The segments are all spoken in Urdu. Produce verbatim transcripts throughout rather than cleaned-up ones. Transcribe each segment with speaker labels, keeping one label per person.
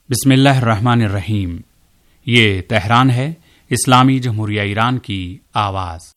Speaker 1: बिस्मिल्लाहिर्रहमानिर्रहीम। ये तेहरान है, इस्लामी जमहूरिया ईरान की आवाज़।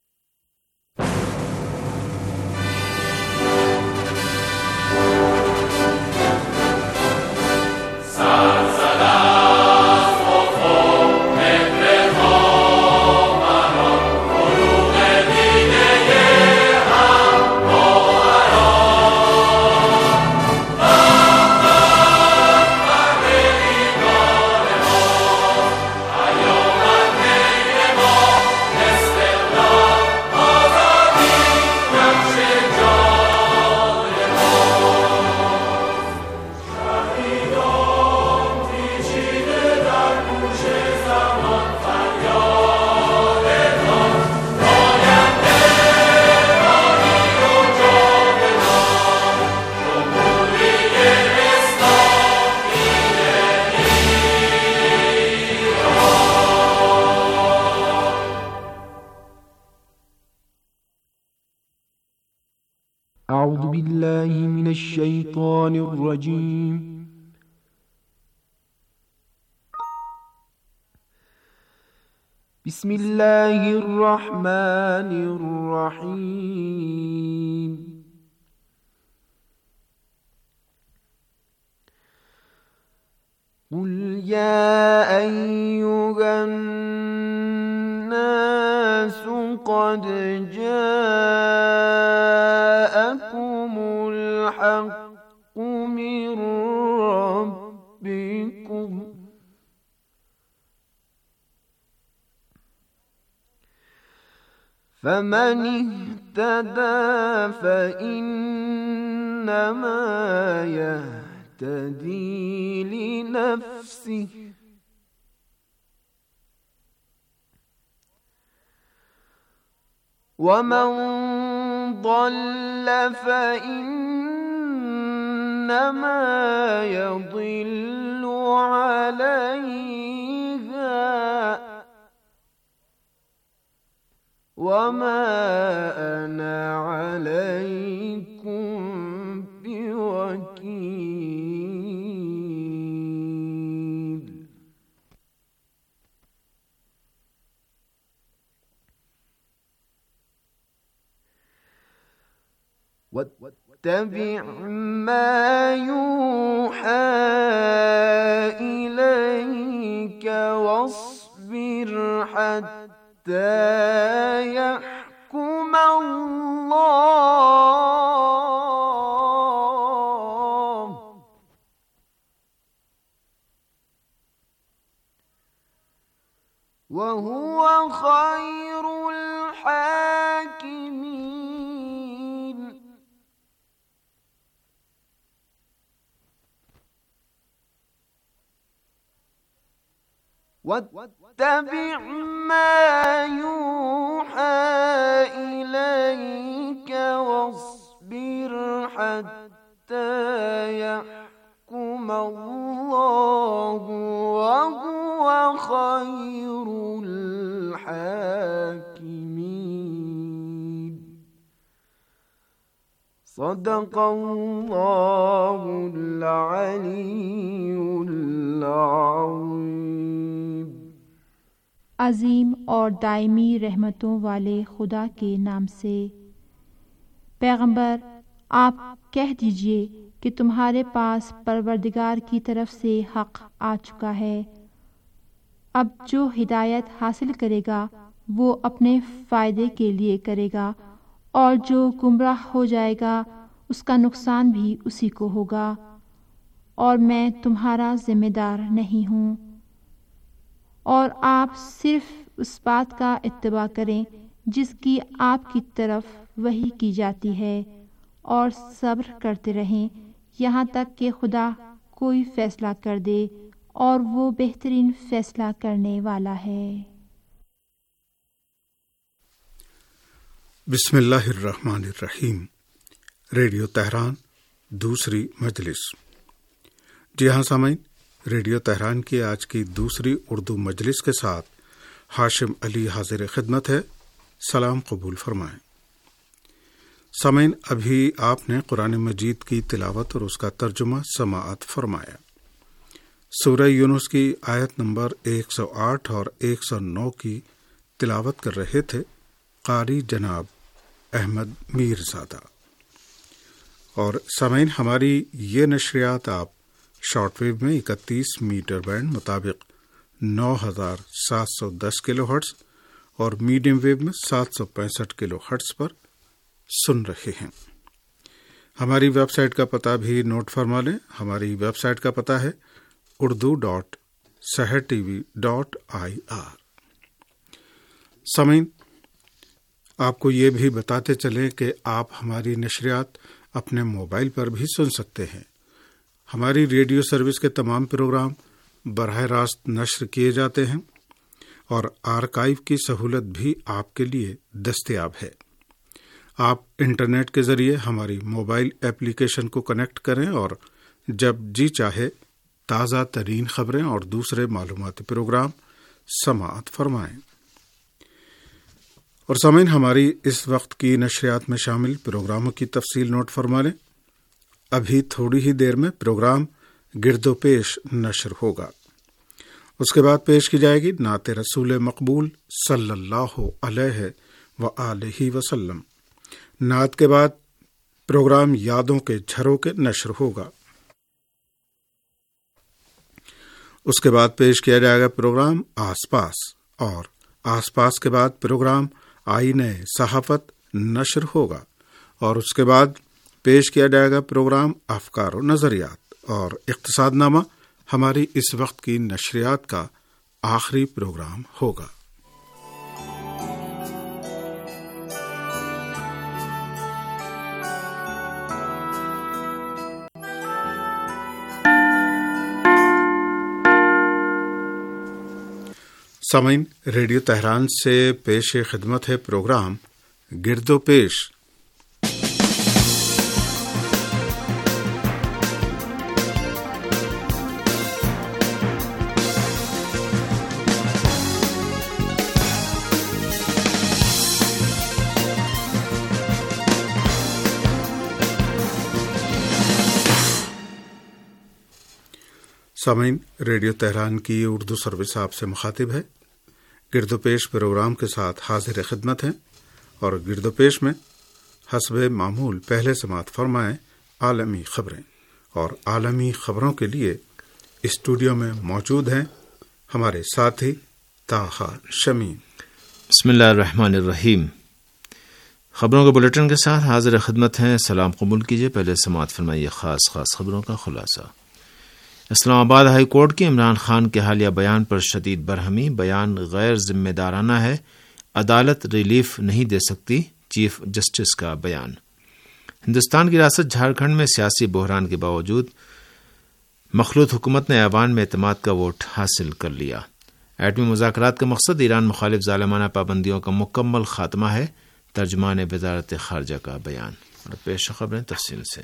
Speaker 2: أعوذ بالله من الشيطان الرجيم بسم الله الرحمن الرحيم قل يا أيها الناس قد جاءكم الحق من ربكم فمن اهتدى فإنما يهتدي لنفسه ومن ضل فإنما يضل عليها وما أنا عليكم بوكيل واتبع ما يوحى إليك واصبر حتى يحكم الله وهو خير الحاكمين واتبع ما يوحى إليك واصبر حتى يحكم الله وهو خير الحاكمين صدق الله العلي العظيم।
Speaker 3: अजीम और दायमी रहमतों वाले खुदा के नाम से। पैगंबर, आप कह दीजिए कि तुम्हारे पास परवरदिगार की तरफ से हक़ आ चुका है। अब जो हिदायत हासिल करेगा वो अपने फ़ायदे के लिए करेगा, और जो गुमराह हो जाएगा उसका नुकसान भी उसी को होगा, और मैं तुम्हारा ज़िम्मेदार नहीं हूँ। और आप सिर्फ उस बात का इत्तिबा करें जिसकी आपकी तरफ वही की जाती है, और सब्र करते रहें यहाँ तक कि खुदा कोई फ़ैसला कर दे, और वो बेहतरीन फ़ैसला करने वाला है।
Speaker 4: बिस्मिल्लाहिर्रहमानिर्रहीम। रेडियो तेहरान दूसरी मजलिस। जी हाँ सामीन, रेडियो तेहरान की आज की दूसरी उर्दू मजलिस के साथ हाशिम अली हाजिर खिदमत है। सलाम कबूल फरमाएं। सामीन, अभी आपने कुरान मजीद की तिलावत और उसका तर्जुमा समाअत फरमाया। سورہ یونس کی آیت نمبر ایک سو آٹھ اور ایک سو نو کی تلاوت کر رہے تھے قاری جناب احمد میر زادہ۔ اور سامعین، ہماری یہ نشریات آپ شارٹ ویو میں اکتیس میٹر بینڈ مطابق نو ہزار سات سو دس کلو ہرٹز اور میڈیم ویو میں سات سو پینسٹھ کلو ہرٹز پر سن رہے ہیں۔ ہماری ویب سائٹ کا پتہ بھی نوٹ فرما لیں۔ ہماری ویب سائٹ کا پتہ ہے Urdu dot Sahar T V dot I R. سامعین، آپ کو یہ بھی بتاتے چلیں کہ آپ ہماری نشریات اپنے موبائل پر بھی سن سکتے ہیں۔ ہماری ریڈیو سروس کے تمام پروگرام براہ راست نشر کیے جاتے ہیں اور آرکائیو کی سہولت بھی آپ کے لیے دستیاب ہے۔ آپ انٹرنیٹ کے ذریعے ہماری موبائل ایپلیکیشن کو کنیکٹ کریں اور جب جی چاہے تازہ ترین خبریں اور دوسرے معلوماتی پروگرام سماعت فرمائیں۔ اور سامعین، ہماری اس وقت کی نشریات میں شامل پروگراموں کی تفصیل نوٹ فرما لیں۔ ابھی تھوڑی ہی دیر میں پروگرام گرد و پیش نشر ہوگا۔ اس کے بعد پیش کی جائے گی نعت رسول مقبول صلی اللہ علیہ وآلہ وسلم۔ نعت کے بعد پروگرام یادوں کے جھروکے نشر ہوگا۔ اس کے بعد پیش کیا جائے گا پروگرام آس پاس، اور آس پاس کے بعد پروگرام آئینہ صحافت نشر ہوگا، اور اس کے بعد پیش کیا جائے گا پروگرام افکار و نظریات، اور اقتصاد نامہ ہماری اس وقت کی نشریات کا آخری پروگرام ہوگا۔ سامعین، ریڈیو تہران سے پیش خدمت ہے پروگرام گرد و پیش۔ سامعین، ریڈیو تہران کی اردو سروس آپ سے مخاطب ہے۔ گرد و پیش پروگرام کے ساتھ حاضر خدمت ہیں، اور گرد و پیش میں حسب معمول پہلے سماعت فرمائیں عالمی خبریں، اور عالمی خبروں کے لیے اسٹوڈیو میں موجود ہیں ہمارے ساتھی طاہا شمیم۔
Speaker 5: بسم اللہ الرحمن الرحیم۔ خبروں کے بلیٹن کے ساتھ حاضر خدمت ہیں، سلام قبول کیجیے۔ پہلے سماعت فرمائیے خاص خاص خبروں کا خلاصہ۔ اسلام آباد ہائی کورٹ کے عمران خان کے حالیہ بیان پر شدید برہمی، بیان غیر ذمہ دارانہ ہے، عدالت ریلیف نہیں دے سکتی، چیف جسٹس کا بیان۔ ہندوستان کی ریاست جھارکھنڈ میں سیاسی بحران کے باوجود مخلوط حکومت نے ایوان میں اعتماد کا ووٹ حاصل کر لیا۔ ایٹمی مذاکرات کا مقصد ایران مخالف ظالمانہ پابندیوں کا مکمل خاتمہ ہے، ترجمان وزارت خارجہ کا بیان۔ اور پیش خبریں تفصیل سے۔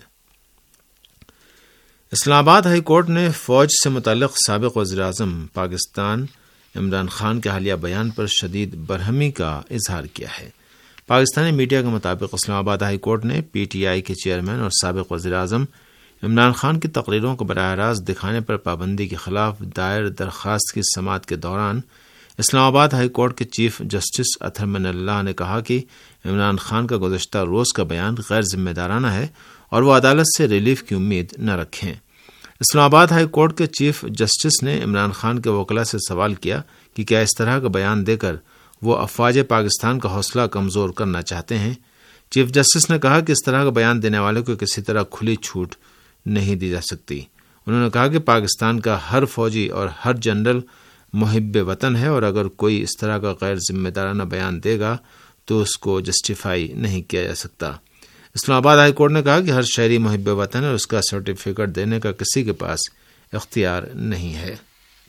Speaker 5: اسلام آباد ہائی کورٹ نے فوج سے متعلق سابق وزیر اعظم پاکستان عمران خان کے حالیہ بیان پر شدید برہمی کا اظہار کیا ہے۔ پاکستانی میڈیا کے مطابق اسلام آباد ہائی کورٹ نے پی ٹی آئی کے چیئرمین اور سابق وزیر اعظم عمران خان کی تقریروں کو براہ راست دکھانے پر پابندی کے خلاف دائر درخواست کی سماعت کے دوران اسلام آباد ہائی کورٹ کے chief justice Athar Minallah نے کہا کہ عمران خان کا گزشتہ روز کا بیان غیر ذمہ دارانہ ہے اور وہ عدالت سے ریلیف کی امید نہ رکھیں۔ اسلام آباد ہائی کورٹ کے چیف جسٹس نے عمران خان کے وکلاء سے سوال کیا کہ کیا اس طرح کا بیان دے کر وہ افواج پاکستان کا حوصلہ کمزور کرنا چاہتے ہیں۔ چیف جسٹس نے کہا کہ اس طرح کا بیان دینے والے کو کسی طرح کھلی چھوٹ نہیں دی جا سکتی۔ انہوں نے کہا کہ پاکستان کا ہر فوجی اور ہر جنرل محب وطن ہے، اور اگر کوئی اس طرح کا غیر ذمہ دارانہ بیان دے گا تو اس کو جسٹیفائی نہیں کیا جا سکتا۔ اسلام آباد ہائی کورٹ نے کہا کہ ہر شہری محب وطن ہے اور اس کا سرٹیفکیٹ دینے کا کسی کے پاس اختیار نہیں ہے۔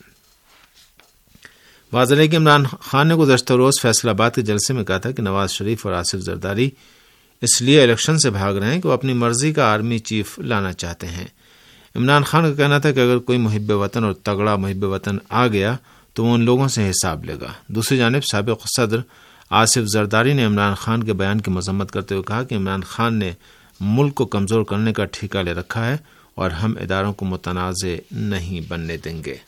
Speaker 5: واضح ہے کہ عمران خان نے گزشتہ روز فیصل آباد کے جلسے میں کہا تھا کہ نواز شریف اور آصف زرداری اس لیے الیکشن سے بھاگ رہے ہیں کہ وہ اپنی مرضی کا آرمی چیف لانا چاہتے ہیں۔ عمران خان کا کہنا تھا کہ اگر کوئی محب وطن اور تگڑا محب وطن آ گیا تو وہ ان لوگوں سے حساب لے گا۔ دوسری جانب سابق صدر آصف زرداری نے عمران خان کے بیان کی مذمت کرتے ہوئے کہا کہ عمران خان نے ملک کو کمزور کرنے کا ٹھیکہ لے رکھا ہے اور ہم اداروں کو متنازع نہیں بننے دیں گے۔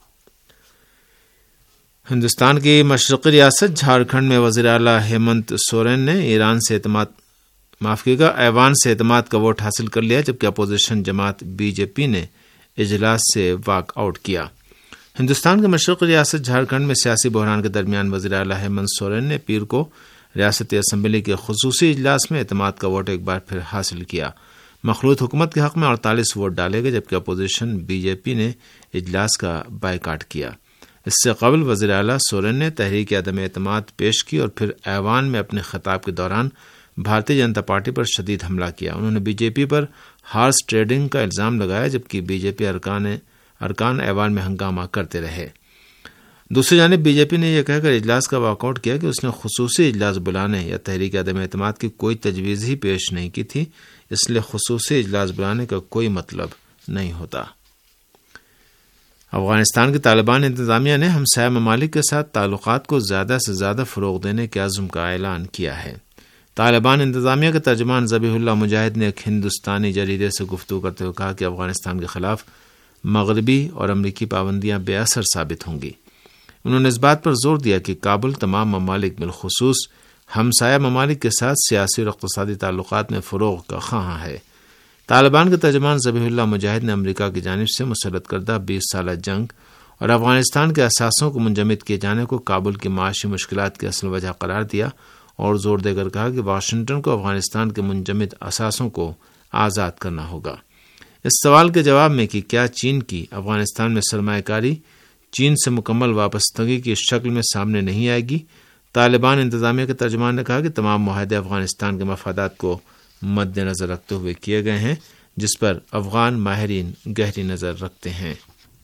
Speaker 5: ہندوستان کی مشرقی ریاست جھارکھنڈ میں وزیر اعلیٰ ہیمنت سورین نے ایران سے اعتماد معاف کیے گا ایوان سے اعتماد کا ووٹ حاصل کر لیا، جبکہ اپوزیشن جماعت بی جے پی نے اجلاس سے واک آؤٹ کیا۔ ہندوستان کے مشرقی ریاست جھارکھنڈ میں سیاسی بحران کے درمیان وزیر اعلیٰ ہیمنت سورین نے پیر کو ریاستی اسمبلی کے خصوصی اجلاس میں اعتماد کا ووٹ ایک بار پھر حاصل کیا۔ مخلوط حکومت کے حق میں اڑتالیس ووٹ ڈالے گئے، جبکہ اپوزیشن بی جے پی نے اجلاس کا بائیکاٹ کیا۔ اس سے قبل وزیر اعلیٰ سورین نے تحریک عدم اعتماد پیش کی اور پھر ایوان میں اپنے خطاب کے دوران بھارتیہ جنتا پارٹی پر شدید حملہ کیا۔ انہوں نے بی جے پی پر ہارس ٹریڈنگ کا الزام لگایا، جبکہ بی جے پی ارکان ارکان ایوان میں ہنگامہ کرتے رہے۔ دوسری جانب بی جے پی نے یہ کہہ کر اجلاس کا واک آؤٹ کیا کہ اس نے خصوصی اجلاس بلانے یا تحریک عدم اعتماد کی کوئی تجویز ہی پیش نہیں کی تھی، اس لیے خصوصی اجلاس بلانے کا کوئی مطلب نہیں ہوتا۔ افغانستان کی طالبان انتظامیہ نے ہمسایہ ممالک کے ساتھ تعلقات کو زیادہ سے زیادہ فروغ دینے کے عزم کا اعلان کیا ہے۔ طالبان انتظامیہ کے ترجمان ذبیح اللہ مجاہد نے ایک ہندوستانی جریدے سے گفتگو کرتے ہوئے کہا کہ افغانستان کے خلاف مغربی اور امریکی پابندیاں بے اثر ثابت ہوں گی۔ انہوں نے اس بات پر زور دیا کہ کابل تمام ممالک بالخصوص ہمسایہ ممالک کے ساتھ سیاسی اور اقتصادی تعلقات میں فروغ کا خواہاں ہے۔ طالبان کے ترجمان ذبیح اللہ مجاہد نے امریکہ کی جانب سے مسلط کردہ بیس سالہ جنگ اور افغانستان کے اثاثوں کو منجمد کیے جانے کو کابل کی معاشی مشکلات کی اصل وجہ قرار دیا اور زور دے کر کہا کہ واشنگٹن کو افغانستان کے منجمد اثاثوں کو آزاد کرنا ہوگا۔ اس سوال کے جواب میں کہ کیا چین کی افغانستان میں سرمایہ کاری چین سے مکمل وابستگی کی شکل میں سامنے نہیں آئے گی، طالبان انتظامیہ کے ترجمان نے کہا کہ تمام معاہدے افغانستان کے مفادات کو مد نظر رکھتے ہوئے کیے گئے ہیں، جس پر افغان ماہرین گہری نظر رکھتے ہیں۔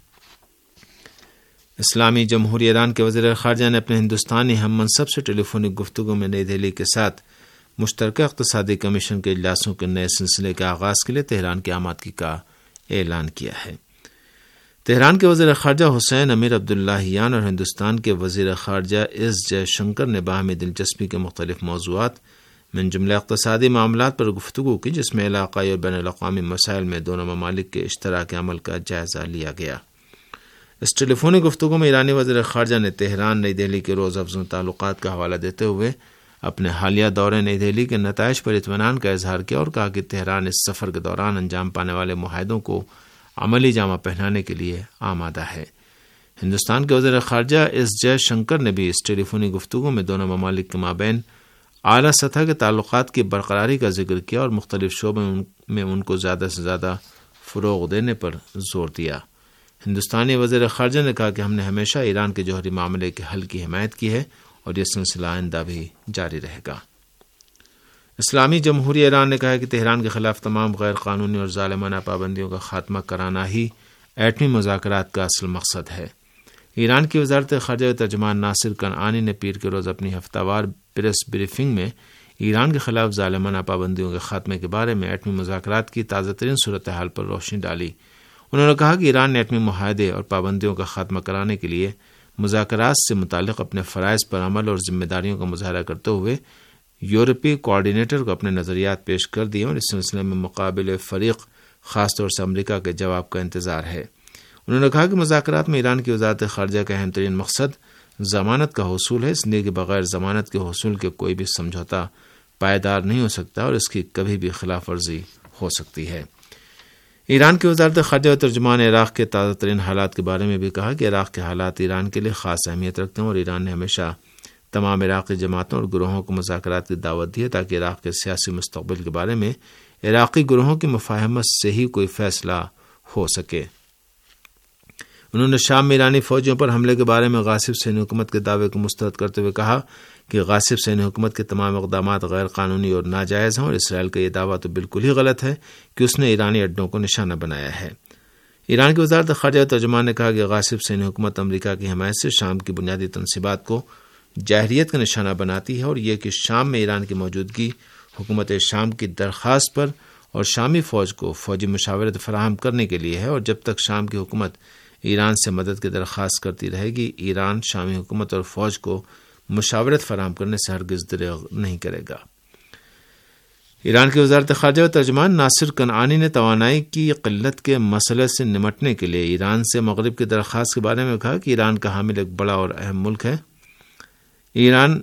Speaker 5: اسلامی جمہوریہ ایران کے وزیر خارجہ نے اپنے ہندوستانی ہم منصب سے ٹیلی فونک گفتگو میں نئی دہلی کے ساتھ مشترکہ اقتصادی کمیشن کے اجلاسوں کے نئے سلسلے کے آغاز کے لیے تہران کی آمادگی کا اعلان کیا ہے۔ تہران کے وزیر خارجہ حسین امیر عبداللہیان اور ہندوستان کے وزیر خارجہ ایس جے شنکر نے باہمی دلچسپی کے مختلف موضوعات من جملہ اقتصادی معاملات پر گفتگو کی، جس میں علاقائی اور بین الاقوامی مسائل میں دونوں ممالک کے اشتراک عمل کا جائزہ لیا گیا۔ اس ٹیلی فونک گفتگو میں ایرانی وزیر خارجہ نے تہران نئی دہلی کے روز افزوں تعلقات کا حوالہ دیتے ہوئے اپنے حالیہ دورے نئی دہلی کے نتائج پر اطمینان کا اظہار کیا اور کہا کہ تہران اس سفر کے دوران انجام پانے والے معاہدوں کو عملی جامہ پہنانے کے لیے آمادہ ہے۔ ہندوستان کے وزیر خارجہ ایس جے شنکر نے بھی اس ٹیلی فونک گفتگو میں دونوں ممالک کے مابین اعلیٰ سطح کے تعلقات کی برقراری کا ذکر کیا اور مختلف شعبوں میں ان کو زیادہ سے زیادہ فروغ دینے پر زور دیا۔ ہندوستانی وزیر خارجہ نے کہا کہ ہم نے ہمیشہ ایران کے جوہری معاملے کے حل کی حمایت کی ہے اور یہ سلسلہ آئندہ بھی جاری رہے گا۔ اسلامی جمہوریہ ایران نے کہا کہ تہران کے خلاف تمام غیر قانونی اور ظالمانہ پابندیوں کا خاتمہ کرانا ہی ایٹمی مذاکرات کا اصل مقصد ہے۔ ایران کی وزارت خارجہ ترجمان ناصر کنعانی نے پیر کے روز اپنی ہفتہ وار پریس بریفنگ میں ایران کے خلاف ظالمانہ پابندیوں کے خاتمے کے بارے میں ایٹمی مذاکرات کی تازہ ترین صورتحال پر روشنی ڈالی۔ انہوں نے کہا کہ ایران نے ایٹمی معاہدے اور پابندیوں کا خاتمہ کرانے کے لیے مذاکرات سے متعلق اپنے فرائض پر عمل اور ذمہ داریوں کا مظاہرہ کرتے ہوئے یورپی کوآرڈینیٹر کو اپنے نظریات پیش کر دیے اور اس سلسلے میں مقابل فریق خاص طور سے امریکہ کے جواب کا انتظار ہے۔ انہوں نے کہا کہ مذاکرات میں ایران کی وزارت خارجہ کا اہم ترین مقصد ضمانت کا حصول ہے، اس لیے کہ بغیر ضمانت کے حصول کے کوئی بھی سمجھوتا پائیدار نہیں ہو سکتا اور اس کی کبھی بھی خلاف ورزی ہو سکتی ہے۔ ایران کی وزارت خارجہ ترجمان عراق کے تازہ ترین حالات کے بارے میں بھی کہا کہ عراق کے حالات ایران کے لیے خاص اہمیت رکھتے ہیں اور ایران نے ہمیشہ تمام عراقی جماعتوں اور گروہوں کو مذاکرات کی دعوت دی ہے تاکہ عراق کے سیاسی مستقبل کے بارے میں عراقی گروہوں کی مفاہمت سے ہی کوئی فیصلہ ہو سکے۔ انہوں نے شام میں ایرانی فوجیوں پر حملے کے بارے میں غاصب صہیونی حکومت کے دعوے کو مسترد کرتے ہوئے کہا کہ غاصب صہیونی حکومت کے تمام اقدامات غیر قانونی اور ناجائز ہیں اور اسرائیل کا یہ دعویٰ تو بالکل ہی غلط ہے کہ اس نے ایرانی اڈوں کو نشانہ بنایا ہے۔ ایران کی وزارت خارجہ ترجمان نے کہا کہ غاصب صہیونی حکومت امریکہ کی حمایت سے شام کی بنیادی تنصیبات کو جاہریت کا نشانہ بناتی ہے اور یہ کہ شام میں ایران کی موجودگی حکومت شام کی درخواست پر اور شامی فوج کو فوجی مشاورت فراہم کرنے کے لیے ہے اور جب تک شام کی حکومت ایران سے مدد کی درخواست کرتی رہے گی ایران شامی حکومت اور فوج کو مشاورت فراہم کرنے سے ہرگز دریغ نہیں کرے گا۔ ایران کی وزارت خارجہ و ترجمان ناصر کنعانی نے توانائی کی قلت کے مسئلے سے نمٹنے کے لیے ایران سے مغرب کی درخواست کے بارے میں کہا کہ ایران کا حامل ایک بڑا اور اہم ملک ہے ایران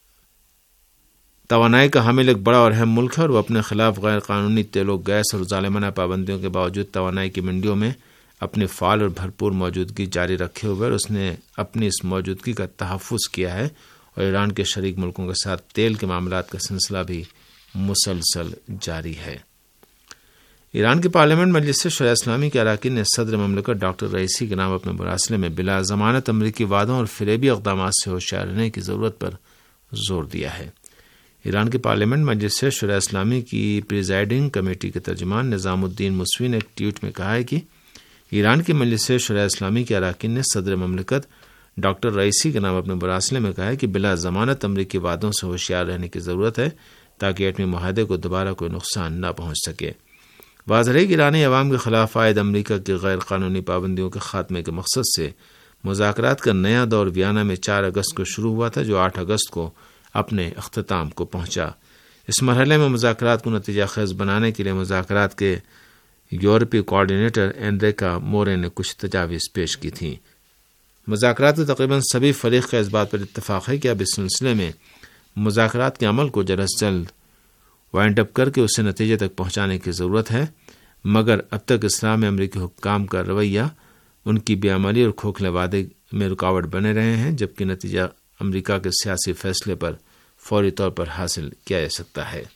Speaker 5: توانائی کا حامل ایک بڑا اور اہم ملک ہے اور وہ اپنے خلاف غیر قانونی تیل و گیس اور ظالمانہ پابندیوں کے باوجود توانائی کی منڈیوں میں اپنی فعال اور بھرپور موجودگی جاری رکھے ہوئے اور اس نے اپنی اس موجودگی کا تحفظ کیا ہے اور ایران کے شریک ملکوں کے ساتھ تیل کے معاملات کا سلسلہ بھی مسلسل جاری ہے۔ ایران کی پارلیمنٹ مجلس شورائے اسلامی کے اراکین نے صدر مملکت ڈاکٹر رئیسی کے نام اپنے مراسلے میں بلا ضمانت امریکی وعدوں اور فریبی اقدامات سے ہوشیار رہنے کی ضرورت پر زور دیا ہے۔ ایران کی پارلیمنٹ مجلس شورائے اسلامی کی پریزائڈنگ کمیٹی کے ترجمان نظام الدین موسوی نے ایک ٹویٹ میں کہا ہے کہ ایران کی مجلس شورائے اسلامی کے اراکین نے صدر مملکت ڈاکٹر رئیسی کے نام اپنے مراسلے میں کہا ہے کہ بلا ضمانت امریکی وعدوں سے ہوشیار رہنے کی ضرورت ہے تاکہ ایٹمی معاہدے کو دوبارہ کوئی نقصان نہ پہنچ سکے۔ واضح ہے کہ ایرانی عوام کے خلاف عائد امریکہ کی غیر قانونی پابندیوں کے خاتمے کے مقصد سے مذاکرات کا نیا دور ویانا میں چار اگست کو شروع ہوا تھا جو آٹھ اگست کو اپنے اختتام کو پہنچا۔ اس مرحلے میں مذاکرات کو نتیجہ خیز بنانے کے لیے مذاکرات کے یورپی کوآرڈینیٹر انریکا مورے نے کچھ تجاویز پیش کی تھیں۔ مذاکرات کے تقریباً سبھی فریق کا اس بات پر اتفاق ہے کہ اب اس سلسلے میں مذاکرات کے عمل کو جلد از جلد وائنڈ اپ کر کے اسے نتیجے تک پہنچانے کی ضرورت ہے، مگر اب تک اسلام میں امریکی حکام کا رویہ ان کی بے عملی اور کھوکھلے وعدے میں رکاوٹ بنے رہے ہیں، جبکہ نتیجہ امریکہ کے سیاسی فیصلے پر فوری طور پر حاصل کیا جا سکتا ہے۔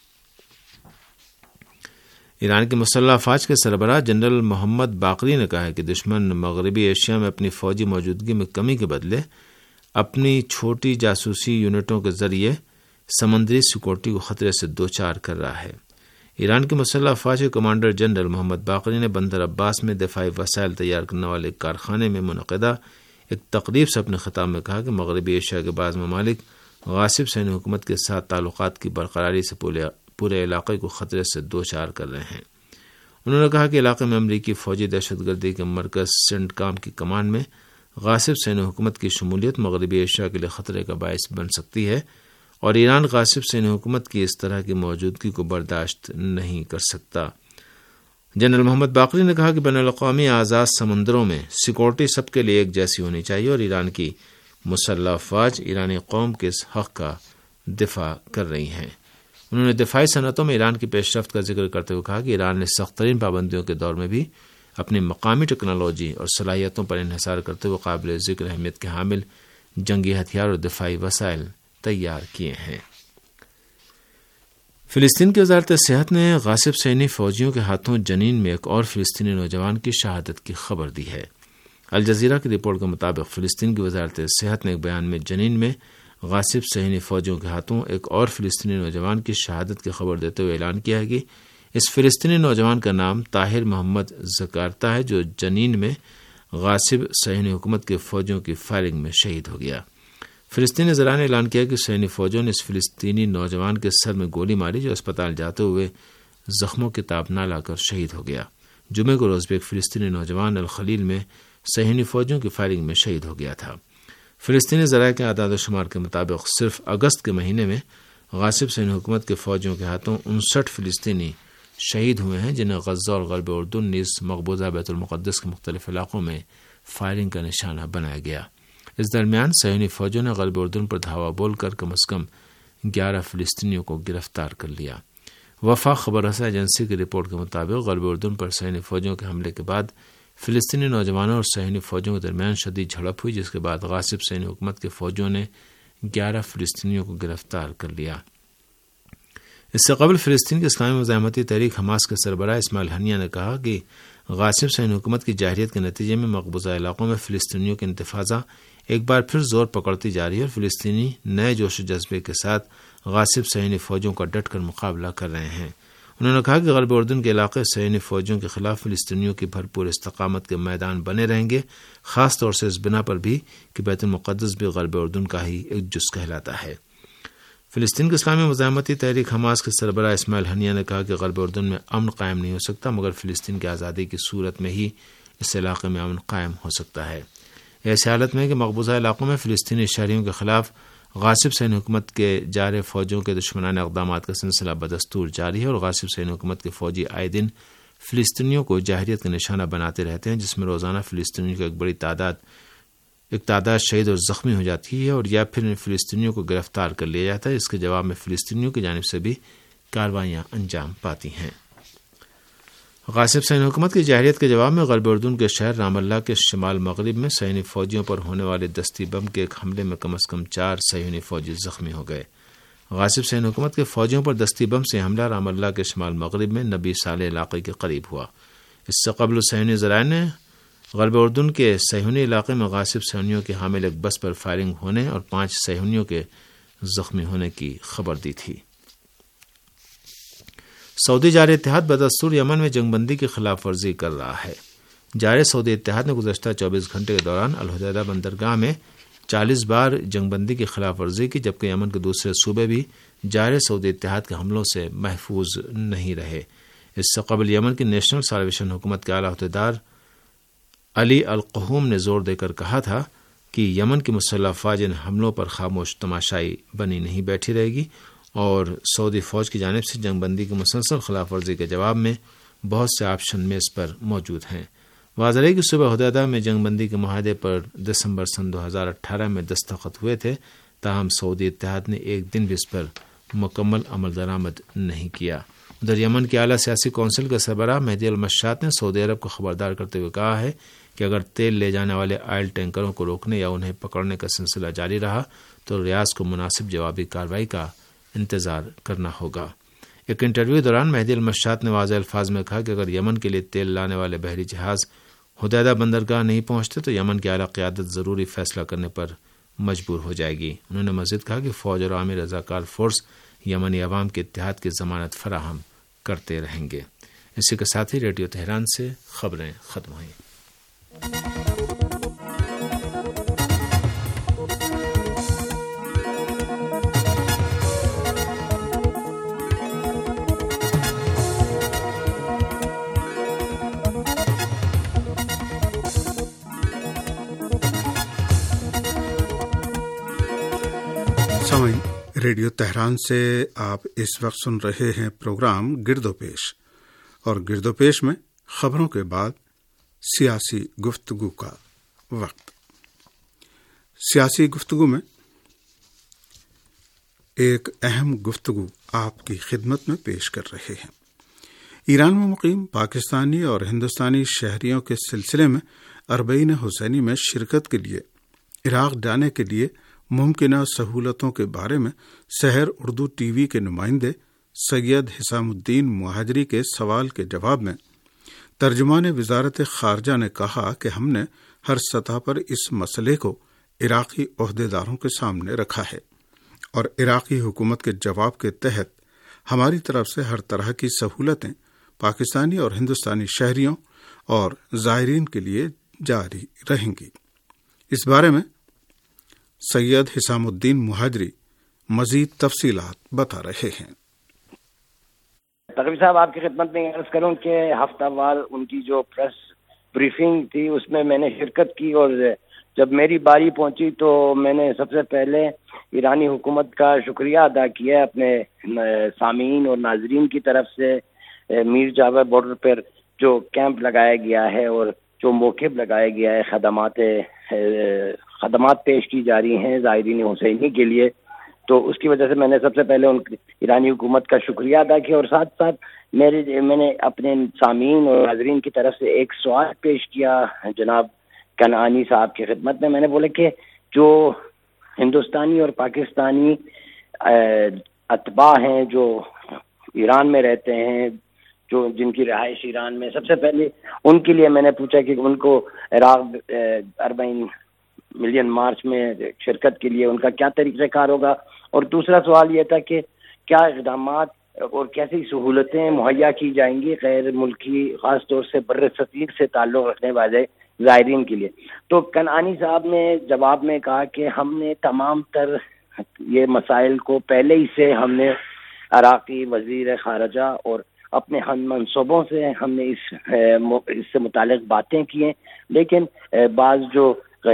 Speaker 5: ایران کی مسلح افواج کے سربراہ جنرل محمد باقری نے کہا ہے کہ دشمن مغربی ایشیا میں اپنی فوجی موجودگی میں کمی کے بدلے اپنی چھوٹی جاسوسی یونٹوں کے ذریعے سمندری سیکورٹی کو خطرے سے دوچار کر رہا ہے۔ ایران کی مسلح افواج کے کمانڈر جنرل محمد باقری نے بندر عباس میں دفاعی وسائل تیار کرنے والے کارخانے میں منعقدہ ایک تقریب سے اپنے خطاب میں کہا کہ مغربی ایشیا کے بعض ممالک غاصب صہیونی حکومت کے ساتھ تعلقات کی برقراری سے پورے علاقے کو خطرے سے دوچار کر رہے ہیں۔ انہوں نے کہا کہ علاقے میں امریکی فوجی دہشت گردی کے مرکز سینٹ کام کی کمان میں غاصب صہیونی حکومت کی شمولیت مغربی ایشیا کے لیے خطرے کا باعث بن سکتی ہے اور ایران غاصب صہیونی حکومت کی اس طرح کی موجودگی کو برداشت نہیں کر سکتا۔ جنرل محمد باقری نے کہا کہ بین الاقوامی آزاد سمندروں میں سیکورٹی سب کے لیے ایک جیسی ہونی چاہیے اور ایران کی مسلح افواج ایرانی قوم کے اس حق کا دفاع کر رہی ہیں۔ انہوں نے دفاعی صنعتوں میں ایران کی پیش رفت کا ذکر کرتے ہوئے کہا کہ ایران نے سخت ترین پابندیوں کے دور میں بھی اپنی مقامی ٹیکنالوجی اور صلاحیتوں پر انحصار کرتے ہوئے قابل ذکر اہمیت کے حامل جنگی ہتھیار اور دفاعی وسائل تیار کیے ہیں۔ فلسطین کی وزارت صحت نے غاصب صہیونی فوجیوں کے ہاتھوں جنین میں ایک اور فلسطینی نوجوان کی شہادت کی خبر دی ہے۔ الجزیرہ کی رپورٹ کے مطابق فلسطین کی وزارت صحت نے ایک بیان میں جنین میں غاصب صہیونی فوجیوں کے ہاتھوں ایک اور فلسطینی نوجوان کی شہادت کی خبر دیتے ہوئے اعلان کیا ہے کہ اس فلسطینی نوجوان کا نام طاہر محمد زکارتا ہے جو جنین میں غاصب صہیونی حکومت کے فوجیوں کی فائرنگ میں شہید ہو گیا۔ فلسطینی ذرائع نے اعلان کیا کہ صہیونی فوجیوں نے اس فلسطینی نوجوان کے سر میں گولی ماری جو اسپتال جاتے ہوئے زخموں کے تاب نہ لا کر شہید ہو گیا۔ جمعے کو روز بھی ایک فلسطینی نوجوان الخلیل میں صہیونی فوجیوں کی فائرنگ میں شہید ہو گیا تھا۔ فلسطینی ذرائع کے اعداد و شمار کے مطابق صرف اگست کے مہینے میں غاصب صہیونی حکومت کے فوجیوں کے ہاتھوں انسٹھ فلسطینی شہید ہوئے ہیں جنہیں غزہ اور غرب اردن نیز مقبوضہ بیت المقدس کے مختلف علاقوں میں فائرنگ کا نشانہ بنایا گیا۔ اس درمیان صہیونی فوجوں نے غرب اردن پر دھاوا بول کر کم از کم گیارہ فلسطینیوں کو گرفتار کر لیا۔ وفاق خبر رساں ایجنسی کی رپورٹ کے مطابق غرب اردن پر صہیونی فوجوں کے حملے کے بعد فلسطینی نوجوانوں اور صہیونی فوجوں کے درمیان شدید جھڑپ ہوئی جس کے بعد غاصب صہیونی حکومت کے فوجوں نے گیارہ فلسطینیوں کو گرفتار کر لیا۔ اس سے قبل فلسطین کی اسلامی مزاحمتی تحریک حماس کے سربراہ اسماعیل ہنیہ نے کہا کہ غاصب صہیونی حکومت کی جارحیت کے نتیجے میں مقبوضہ علاقوں میں فلسطینیوں کی انتفاضہ ایک بار پھر زور پکڑتی جا رہی ہے اور فلسطینی نئے جوش و جذبے کے ساتھ غاصب صہیونی فوجوں کا ڈٹ کر مقابلہ کر رہے ہیں۔ انہوں نے کہا کہ غرب اردن کے علاقے صہیونی فوجوں کے خلاف فلسطینیوں کی بھرپور استقامت کے میدان بنے رہیں گے، خاص طور سے اس بنا پر بھی کہ بیت المقدس بھی غرب اردن کا ہی ایک جز کہلاتا ہے۔ فلسطین کے اسلامی مزاحمتی تحریک حماس کے سربراہ اسماعیل ہنیہ نے کہا کہ غرب اردن میں امن قائم نہیں ہو سکتا مگر فلسطین کی آزادی کی صورت میں ہی اس علاقے میں امن قائم ہو سکتا ہے۔ ایسی حالت میں کہ مقبوضہ علاقوں میں فلسطینی شہریوں کے خلاف غاصب صہیونی حکومت کے جارح فوجوں کے دشمنانہ اقدامات کا سلسلہ بدستور جاری ہے اور غاصب صہیونی حکومت کے فوجی آئے دن فلسطینیوں کو جاہلیت کا نشانہ بناتے رہتے ہیں، جس میں روزانہ فلسطینیوں کی ایک بڑی تعداد ایک تعداد شہید اور زخمی ہو جاتی ہے اور یا پھر فلسطینیوں کو گرفتار کر لیا جاتا ہے، اس کے جواب میں فلسطینیوں کی جانب سے بھی کارروائیاں انجام پاتی ہیں۔ غاصب صہیونی حکومت کی جاہلیت کے جواب میں غرب اردن کے شہر رام اللہ کے شمال مغرب میں صہیونی فوجیوں پر ہونے والے دستی بم کے ایک حملے میں کم از کم چار صہیونی فوجی زخمی ہو گئے۔ غاصب صہیونی حکومت کے فوجیوں پر دستی بم سے حملہ رام اللہ کے شمال مغرب میں نبی صالح علاقے کے قریب ہوا۔ اس سے قبل صہیونی ذرائع نے غرب اردن کے صہیونی علاقے میں غاصب صہیونیوں کے حامل ایک بس پر فائرنگ ہونے اور پانچ صہیونیوں کے زخمی ہونے کی خبر دی تھی۔ سعودی جارح اتحاد بدستور یمن میں جنگ بندی کی خلاف ورزی کر رہا ہے۔ جارح سعودی اتحاد نے گزشتہ چوبیس گھنٹے کے دوران الحدیدہ بندرگاہ میں چالیس بار جنگ بندی کی خلاف ورزی کی، جبکہ یمن کے دوسرے صوبے بھی جارح سعودی اتحاد کے حملوں سے محفوظ نہیں رہے۔ اس سے قبل یمن کی نیشنل سالویشن حکومت کے اعلیٰ عہدیدار علی القحوم نے زور دے کر کہا تھا کہ یمن کی مسلح افواج ان حملوں پر خاموش تماشائی بنی نہیں بیٹھی رہے گی اور سعودی فوج کی جانب سے جنگ بندی کی مسلسل خلاف ورزی کے جواب میں بہت سے آپشن میز پر موجود ہیں۔ واضح ہے کہ صوبہ حدیدہ میں جنگ بندی کے معاہدے پر دسمبر سن دو ہزار اٹھارہ میں دستخط ہوئے تھے، تاہم سعودی اتحاد نے ایک دن بھی اس پر مکمل عمل درآمد نہیں کیا۔ ادھر یمن کے اعلیٰ سیاسی کونسل کے سربراہ مہدی المشات نے سعودی عرب کو خبردار کرتے ہوئے کہا ہے کہ اگر تیل لے جانے والے آئل ٹینکروں کو روکنے یا انہیں پکڑنے کا سلسلہ جاری رہا تو ریاض کو مناسب جوابی کارروائی کا انتظار کرنا ہوگا۔ ایک انٹرویو کے دوران مہدی المشات نے واضح الفاظ میں کہا کہ اگر یمن کے لیے تیل لانے والے بحری جہاز حدیدہ بندرگاہ نہیں پہنچتے تو یمن کی اعلیٰ قیادت ضروری فیصلہ کرنے پر مجبور ہو جائے گی۔ انہوں نے مزید کہا کہ فوج اور عوامی رضاکار فورس یمنی عوام کے اتحاد کی ضمانت فراہم کرتے رہیں گے۔ اسی کے ساتھ ہی ریڈیو تہران سے خبریں ختم ہوئیں۔
Speaker 4: سامعین، ریڈیو تہران سے آپ اس وقت سن رہے ہیں پروگرام گرد و پیش، اور گرد و پیش میں خبروں کے بعد سیاسی گفتگو کا وقت۔ سیاسی گفتگو میں ایک اہم گفتگو آپ کی خدمت میں پیش کر رہے ہیں۔ ایران میں مقیم پاکستانی اور ہندوستانی شہریوں کے سلسلے میں اربعین حسینی میں شرکت کے لیے عراق جانے کے لیے ممکنہ سہولتوں کے بارے میں سحر اردو ٹی وی کے نمائندے سید حسام الدین مہاجری کے سوال کے جواب میں ترجمان وزارت خارجہ نے کہا کہ ہم نے ہر سطح پر اس مسئلے کو عراقی عہدیداروں کے سامنے رکھا ہے اور عراقی حکومت کے جواب کے تحت ہماری طرف سے ہر طرح کی سہولتیں پاکستانی اور ہندوستانی شہریوں اور زائرین کے لیے جاری رہیں گی۔ اس بارے میں سید حسام الدین مہاجری مزید تفصیلات بتا رہے ہیں۔
Speaker 6: تقوی صاحب، آپ کی خدمت میں عرض کروں کہ ہفتہ وار ان کی جو پریس بریفنگ تھی اس میں میں نے شرکت کی، اور جب میری باری پہنچی تو میں نے سب سے پہلے ایرانی حکومت کا شکریہ ادا کیا اپنے سامعین اور ناظرین کی طرف سے۔ میر جاور بارڈر پر جو کیمپ لگایا گیا ہے اور جو موقف لگایا گیا ہے، خدمات خدمات پیش کی جا رہی ہیں زائرین حسینی کے لیے، تو اس کی وجہ سے میں نے سب سے پہلے ان ایرانی حکومت کا شکریہ ادا کیا، اور ساتھ ساتھ میرے میں نے اپنے سامعین اور ناظرین کی طرف سے ایک سوال پیش کیا جناب کنعانی صاحب کی خدمت میں۔ میں نے بولا کہ جو ہندوستانی اور پاکستانی اتباع ہیں جو ایران میں رہتے ہیں، جو جن کی رہائش ایران میں، سب سے پہلے ان کے لیے میں نے پوچھا کہ ان کو عراق اربعین ملین مارچ میں شرکت کے لیے ان کا کیا طریقہ کار ہوگا، اور دوسرا سوال یہ تھا کہ کیا اقدامات اور کیسی سہولتیں مہیا کی جائیں گی غیر ملکی، خاص طور سے بر صغیر سے تعلق رکھنے والے زائرین کے لیے۔ تو کنعانی صاحب نے جواب میں کہا کہ ہم نے تمام تر یہ مسائل کو پہلے ہی سے ہم نے عراقی وزیر خارجہ اور اپنے ہم منصوبوں سے ہم نے اس اس سے متعلق باتیں کی ہیں، لیکن بعض جو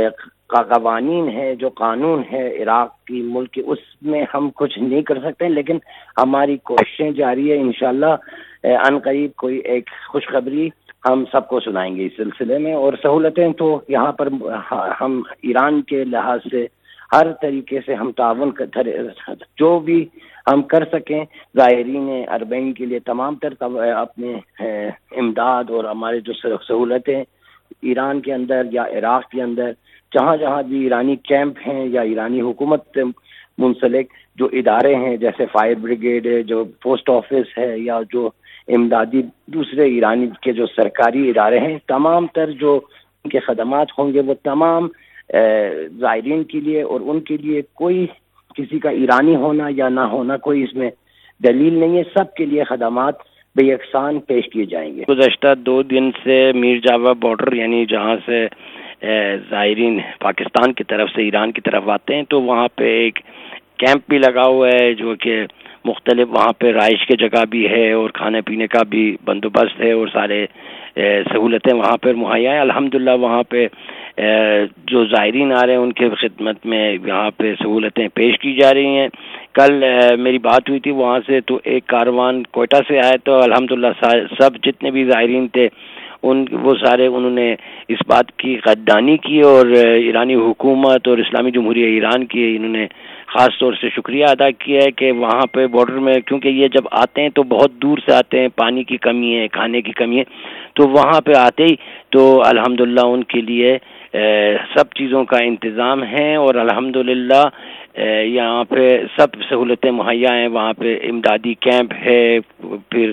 Speaker 6: قوانین ہے، جو قانون ہے عراق کی ملک کی، اس میں ہم کچھ نہیں کر سکتے، لیکن ہماری کوششیں جاری ہے. انشاءاللہ ان قریب کوئی ایک خوشخبری ہم سب کو سنائیں گے اس سلسلے میں. اور سہولتیں تو یہاں پر ہم ایران کے لحاظ سے ہر طریقے سے ہم تعاون جو بھی ہم کر سکیں زائرین اربعین کے لیے تمام تر اپنے امداد اور ہمارے جو سہولتیں ایران کے اندر یا عراق کے اندر جہاں جہاں بھی ایرانی کیمپ ہیں یا ایرانی حکومت سے منسلک جو ادارے ہیں جیسے فائر بریگیڈ ہے، جو پوسٹ آفس ہے، یا جو امدادی دوسرے ایرانی کے جو سرکاری ادارے ہیں، تمام تر جو ان کے خدمات ہوں گے وہ تمام زائرین کے لیے، اور ان کے لیے کوئی کسی کا ایرانی ہونا یا نہ ہونا کوئی اس میں دلیل نہیں ہے، سب کے لیے خدمات بے یکساں پیش کیے جائیں گے. گزشتہ دو دن سے میر جاوا بارڈر یعنی جہاں سے زائرین پاکستان کی طرف سے ایران کی طرف آتے ہیں تو وہاں پہ ایک کیمپ بھی لگا ہوا ہے جو کہ مختلف وہاں پہ رہائش کی جگہ بھی ہے اور کھانے پینے کا بھی بندوبست ہے اور سارے سہولتیں وہاں پر مہیا ہیں. الحمدللہ وہاں پہ جو زائرین آ رہے ہیں ان کے خدمت میں یہاں پہ سہولتیں پیش کی جا رہی ہیں. کل میری بات ہوئی تھی وہاں سے تو ایک کاروان کوئٹہ سے آئے تو الحمدللہ سب جتنے بھی زائرین تھے ان وہ سارے انہوں نے اس بات کی قدردانی کی اور ایرانی حکومت اور اسلامی جمہوریہ ایران کی انہوں نے خاص طور سے شکریہ ادا کیا ہے کہ وہاں پہ بارڈر میں، کیونکہ یہ جب آتے ہیں تو بہت دور سے آتے ہیں، پانی کی کمی ہے، کھانے کی کمی ہے، تو وہاں پہ آتے ہی تو الحمدللہ ان کے لیے سب چیزوں کا انتظام ہے اور الحمدللہ یہاں پہ سب سہولتیں مہیا ہیں. وہاں پہ امدادی کیمپ ہے. پھر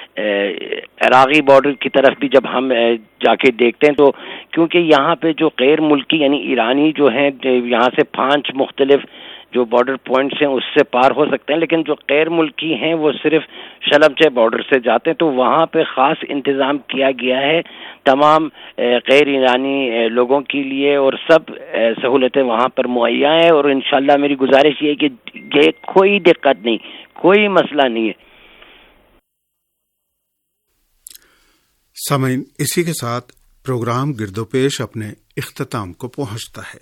Speaker 6: عراقی بارڈر کی طرف بھی جب ہم جا کے دیکھتے ہیں تو کیونکہ یہاں پہ جو غیر ملکی یعنی ایرانی جو ہیں یہاں سے پانچ مختلف جو بارڈر پوائنٹس ہیں اس سے پار ہو سکتے ہیں، لیکن جو غیر ملکی ہیں وہ صرف شلمچے بارڈر سے جاتے ہیں، تو وہاں پہ خاص انتظام کیا گیا ہے تمام غیر ایرانی لوگوں کے لیے اور سب سہولتیں وہاں پر مہیا ہیں. اور انشاءاللہ میری گزارش یہ ہے کہ یہ کوئی دقت نہیں، کوئی مسئلہ نہیں ہے.
Speaker 4: سامعین، اسی کے ساتھ پروگرام گرد و پیش اپنے اختتام کو پہنچتا ہے.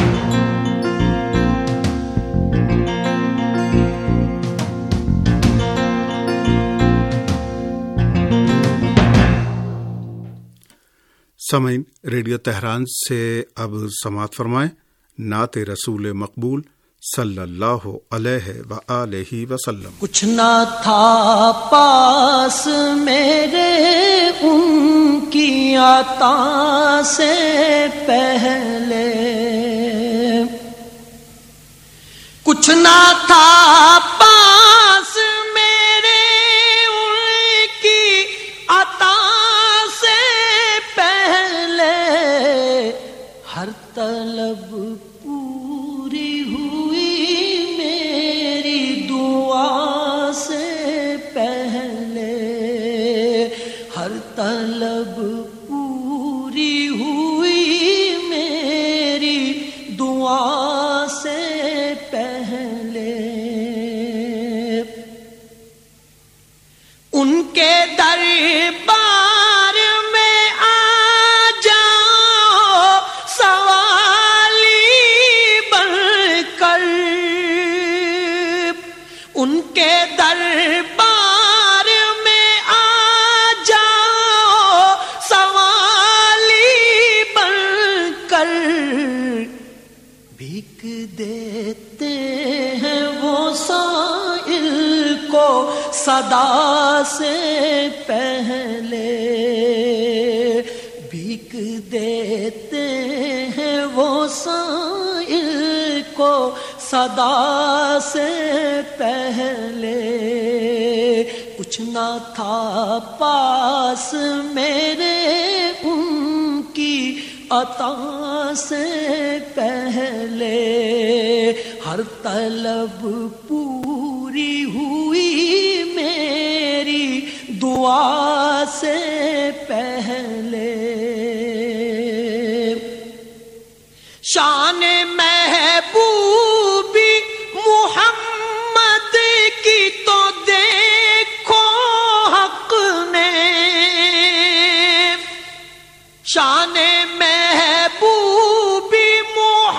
Speaker 4: سامعین، ریڈیو تہران سے اب سماعت فرمائیں نعت رسول مقبول صلی اللہ علیہ وآلہ وسلم.
Speaker 2: کچھ نہ تھا پاس میرے ان کی عطا سے پہلے، کچھ نہ تھا پاس میرے ان کی عطا سے پہلے، ہر طلب پوری ہوئی میری دعا سے پہلے، ہر طلب پوری ہوئی میری دعا سے پہلے. ان کے دربار میں آ جاؤ سوالی بن کر، ان کے دربار میں آ جاؤ سوالی بن کر، بھیک دیتے ہیں وہ سائل کو صدا سے پہلے، بھیک دیتے ہیں وہ سائل کو صدا سے پہلے. کچھ نہ تھا پاس میرے ان کی عطا سے پہلے، ہر طلب پوری ہوئی میری دعا سے پہلے. شان محبوبی محمد کی تو دیکھو حق نے، شان محبوبی محمد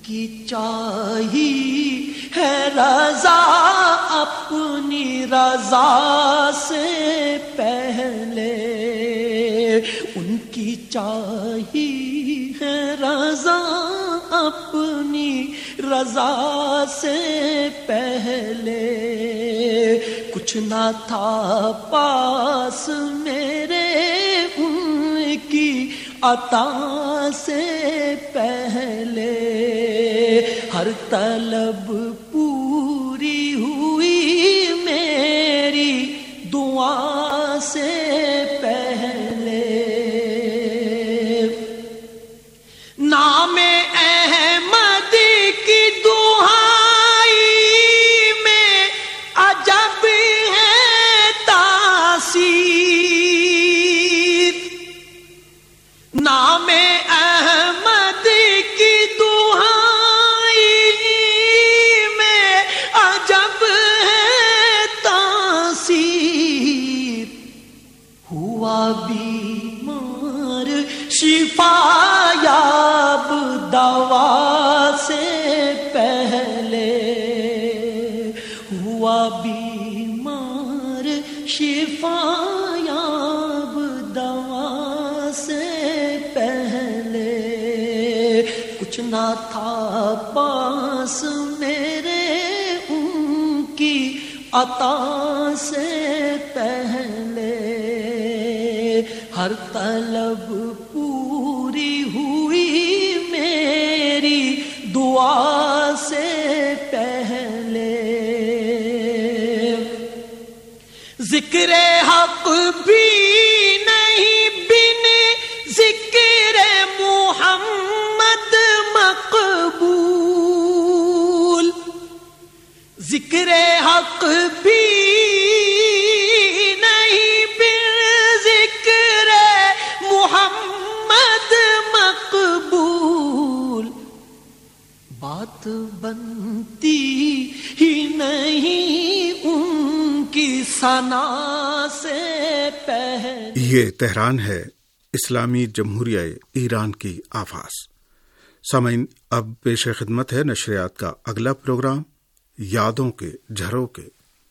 Speaker 2: کی چاہی ہے رضا اپنی رضا سے پہلے، ان کی چاہی ہے رضا اپنی رضا سے پہلے، کچھ نہ تھا پاس میرے ان کی عطا سے پہلے، ہر طلب پوری ہوئی میری دعا سے پہلے، نام احمد کی دہائی میں عجب ہے تاثیر، نام احمد کی دہائی میں عجب ہے تاثیر، ہوا بیمار شفا یاب دوا سے پہلے، ہوا بیمار شفا یاب دوا سے پہلے، کچھ نہ تھا پاس میرے ان کی عطا سے پہلے، ہر طلب پوری ہوئی میری دعا سے پہلے، ذکر حق بھی نہیں بن ذکر محمد مقبول، ذکر حق بھی نہیں بن ذکر محمد مقبول، بات بنتی ہی نہیں ان کی ثنا سے پہلے۔
Speaker 4: یہ تہران ہے، اسلامی جمہوریہ ایران کی آواز۔ سامعین، اب پیش خدمت ہے نشریات کا اگلا پروگرام، یادوں کے جھروکے۔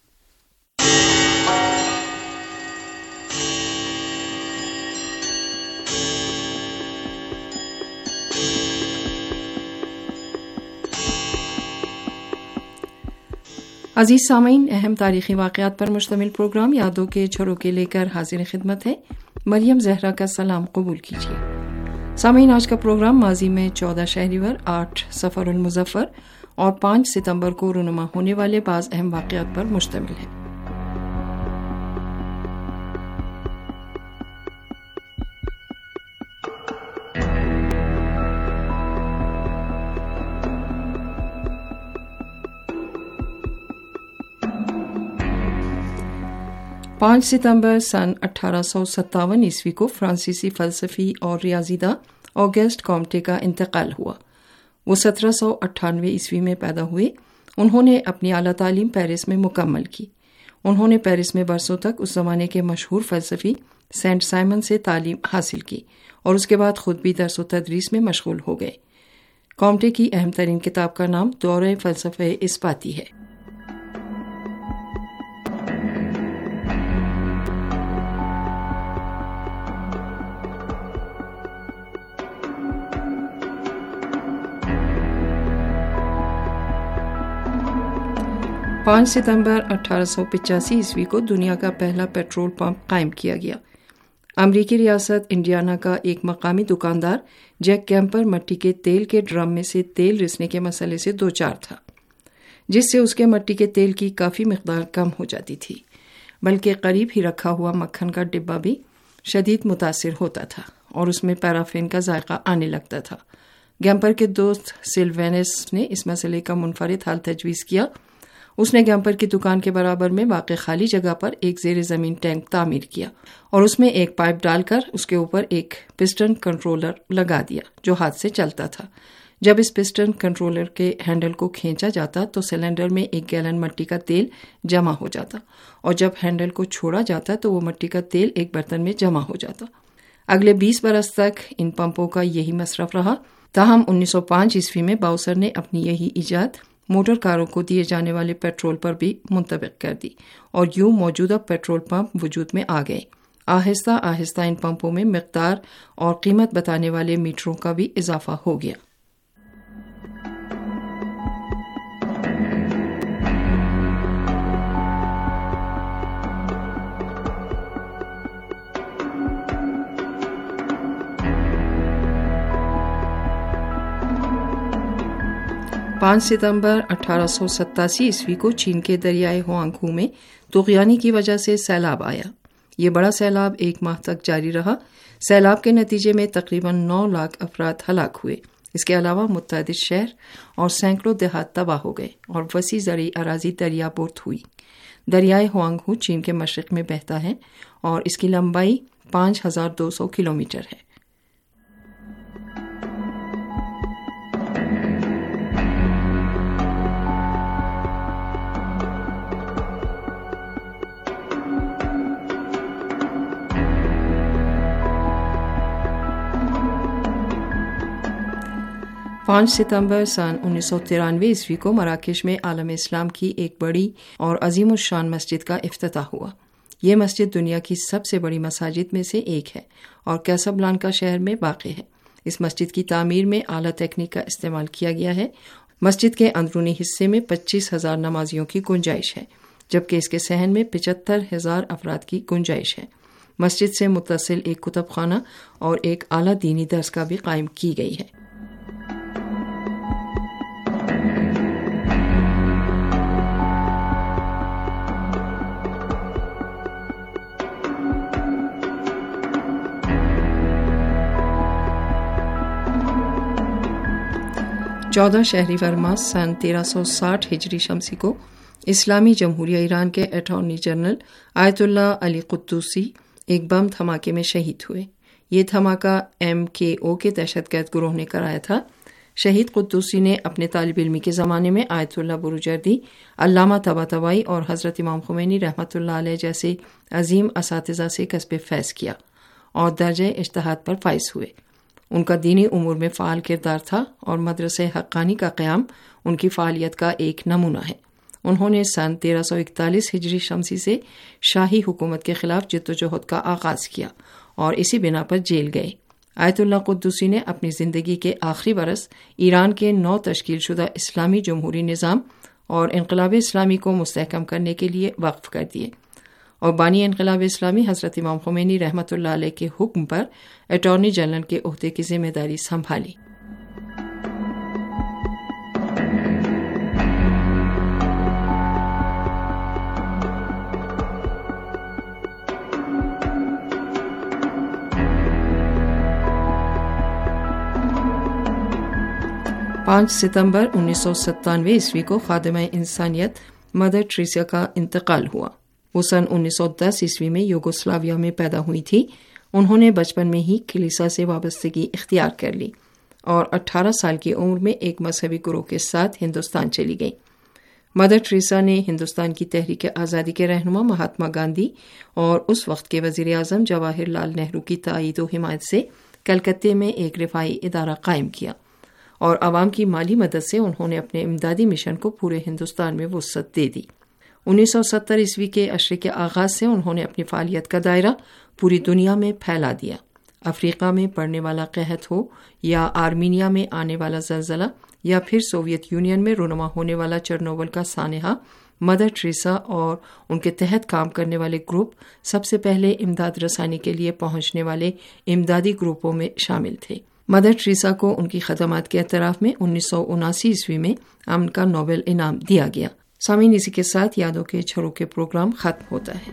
Speaker 7: عزیز سامعین، اہم تاریخی واقعات پر مشتمل پروگرام یادوں کے جھروکے لے کر حاضر خدمت ہے۔ مریم زہرا کا سلام قبول کیجیے۔ سامعین، آج کا پروگرام ماضی میں چودہ شہریور، آٹھ صفر المظفر اور پانچ ستمبر کو رونما ہونے والے بعض اہم واقعات پر مشتمل ہے۔ پانچ ستمبر سن اٹھارہ سو ستاون عیسوی کو فرانسیسی فلسفی اور ریاضی داں آگسٹ کامٹے کا انتقال ہوا۔ وہ سترہ سو اٹھانوے عیسوی میں پیدا ہوئے۔ انہوں نے اپنی اعلیٰ تعلیم پیرس میں مکمل کی۔ انہوں نے پیرس میں برسوں تک اس زمانے کے مشہور فلسفی سینٹ سائمن سے تعلیم حاصل کی اور اس کے بعد خود بھی درس و تدریس میں مشغول ہو گئے۔ کامٹے کی اہم ترین کتاب کا نام دورۂ فلسفہ اثباتی ہے۔ پانچ ستمبر اٹھارہ سو پچاسی عیسوی کو دنیا کا پہلا پیٹرول پمپ قائم کیا گیا۔ امریکی ریاست انڈیانا کا ایک مقامی دکاندار جیک کیمپر مٹی کے تیل کے ڈرم میں سے تیل رسنے کے مسئلے سے دوچار تھا، جس سے اس کے مٹی کے تیل کی کافی مقدار کم ہو جاتی تھی، بلکہ قریب ہی رکھا ہوا مکھن کا ڈبہ بھی شدید متاثر ہوتا تھا اور اس میں پیرافین کا ذائقہ آنے لگتا تھا۔ گیمپر کے دوست سلوینس نے اس مسئلے کا منفرد حل تجویز کیا۔ اس نے گیمپر کی دکان کے برابر میں واقع خالی جگہ پر ایک زیر زمین ٹینک تعمیر کیا اور اس میں ایک پائپ ڈال کر اس کے اوپر ایک پسٹن کنٹرولر لگا دیا جو ہاتھ سے چلتا تھا۔ جب اس پسٹن کنٹرولر کے ہینڈل کو کھینچا جاتا تو سلنڈر میں ایک گیلن مٹی کا تیل جمع ہو جاتا اور جب ہینڈل کو چھوڑا جاتا تو وہ مٹی کا تیل ایک برتن میں جمع ہو جاتا۔ अगले बीस बरस तक इन पंपों का यही मसरफ रहा। ताहम उन्नीस सौ पाँच ईस्वी में बाउसर ने अपनी यही इजाद मोटर कारों को दिए जाने वाले पेट्रोल पर भी मुंतबिक कर दी और यूं मौजूदा पेट्रोल पंप वजूद में आ गए। आहिस्ता आहिस्ता इन पंपों में मिकदार और कीमत बताने वाले मीटरों का भी इजाफा हो गया। पाँच सितंबर अठारह सौ सत्तासी ईस्वी को चीन के दरियाए हुआंगहू में तुगयानी की वजह से सैलाब आया। ये बड़ा सैलाब एक माह तक जारी रहा। सैलाब के नतीजे में तकरीबन नौ लाख अफराद हलाक हुए। इसके अलावा मुतअद्दिद शहर और सैकड़ों देहात तबाह हो गए और वसी ज़रई अराजी दरियाबोर्द हुई। दरियाए हुआंगहू चीन के मशरिक़ में बहता है और इसकी लंबाई पाँच हजार दो सौ किलोमीटर है। पाँच सितंबर सन उन्नीस सौ तिरानवे ईस्वी को मराकेश में आलम इस्लाम की एक बड़ी और अजीम शान मस्जिद का इफ्तिताह हुआ। ये मस्जिद दुनिया की सबसे बड़ी मसाजिद में से एक है और कैसाब्लांका शहर में वाक़ है। इस मस्जिद की तामीर में आला तकनीक का इस्तेमाल किया गया है। मस्जिद के अंदरूनी हिस्से में पच्चीस हजार नमाजियों की गुंजाइश है, जबकि इसके सहन में पिचहत्तर हजार अफराद की गुंजाइश है। मस्जिद से मुत्तसिल एक कुतुब खाना और एक आला दीनी दरसगाह भी कायम की गई है। चौदह शहरी वर्मा सन तेरह सौ साठ हिजरी शमसी को इस्लामी जमहूरिया ईरान के अटॉर्नी जनरल आयतुल्लाह अली कुद्दूसी एक बम धमाके में शहीद हुए। ये धमाका एम के ओ के दहशतगर्द गिरोह ने कराया था। शहीद कुद्दूसी ने अपने तालिब इल्मी के ज़माने में आयतुल्लाह बुरुजर्दी, अल्लामा तबातबाई और हज़रत इमाम खुमैनी रहमतुल्लाह अलैह जैसे अजीम असातिज़ा से कसबे फैज़ किया और दर्जे इज्तिहाद पर फाइज हुए। उनका दीनी उमूर में फ़ाल किरदार था और मदरसे हक्कानी का क़याम उनकी फ़ालियत का एक नमूना है। उन्होंने सन तेरह सौ इकतालीस हिजरी शमसी से शाही हुकूमत के ख़िलाफ़ जिद्दोजहद का आगाज़ किया और इसी बिना पर जेल गए। आयतुल्लाह कुद्दूसी ने अपनी ज़िंदगी के आखिरी बरस ईरान के नौ तश्कील शुदा इस्लामी जमहूरी निज़ाम और इनक़लाब इस्लामी को मुस्तहकम करने के लिए वक्फ़ कर दिए और बानी इनक़लाब इस्लामी हज़रत इमाम खुमैनी रहमतुल्लाह अलैह के हुक्म पर अटॉर्नी जनरल के ओहदे की जिम्मेदारी संभाली। पाँच सितंबर उन्नीस सौ सत्तानवे ईस्वी को खादिमा इंसानियत मदर ट्रीसा का इंतकाल हुआ। वो सन उन्नीस सौ दस ईस्वी में यूगोस्लाविया में पैदा हुई थी। उन्होंने बचपन में ही कलीसिया से वाबस्तगी इख्तियार कर ली और अठारह साल की उम्र में एक मजहबी गुरु के साथ हिंदुस्तान चली गई। मदर ट्रीसा ने हिंदुस्तान की तहरीक आज़ादी के रहनुमा महात्मा गांधी और उस वक्त के वज़ीर आज़म जवाहर लाल नेहरू की ताईद व हिमायत से कलकत्ते में एक रिफाई इदारा कायम किया और आवाम की माली मदद से उन्होंने अपने इमदादी मिशन को पूरे हिंदुस्तान में वुसअत दे दी। उन्नीस सौ सत्तर ईस्वी के अशरे के आगाज़ से उन्होंने अपनी फ़ालियत का दायरा पूरी दुनिया में फैला दिया। अफ्रीका में पड़ने वाला कहत हो या आर्मीनिया में आने वाला ज़लज़ला या फिर सोवियत यूनियन में रुनमा होने वाला चेरनोबिल का सानहा, मदर ट्रीसा और उनके तहत काम करने वाले ग्रुप सबसे पहले इमदाद रसानी के लिए पहुंचने वाले इमदादी ग्रुपों में शामिल थे। मदर ट्रीसा को उनकी खदमात के एतराफ़ में उन्नीस सौ उनासी ईस्वी में अमन का नोबेल इनाम दिया गया। सामीन, इसी के साथ यादों के झरोखे प्रोग्राम खत्म होता है।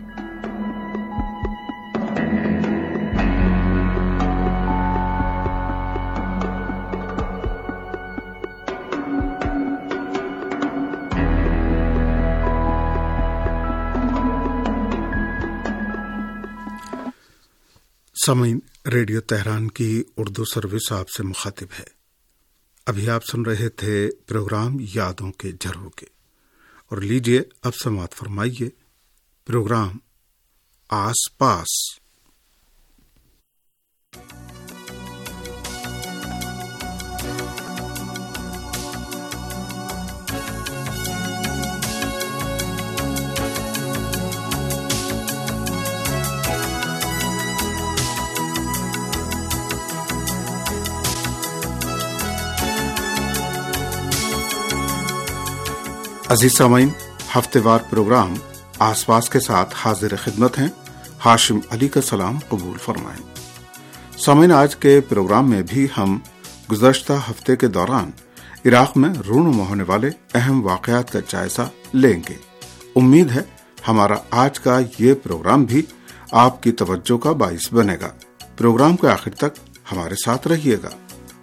Speaker 4: सामीन, रेडियो तेहरान की उर्दू सर्विस आपसे मुखातिब है। अभी आप सुन रहे थे प्रोग्राम यादों के झरोखे और लीजिए अब समात फरमाइए प्रोग्राम आस पास। عزیز سامعین، ہفتے وار پروگرام آس پاس کے ساتھ حاضر خدمت ہیں۔ ہاشم علی کا سلام قبول فرمائیں۔ سامعین، آج کے پروگرام میں بھی ہم گزشتہ ہفتے کے دوران عراق میں رونما ہونے والے اہم واقعات کا جائزہ لیں گے۔ امید ہے ہمارا آج کا یہ پروگرام بھی آپ کی توجہ کا باعث بنے گا۔ پروگرام کے آخر تک ہمارے ساتھ رہیے گا۔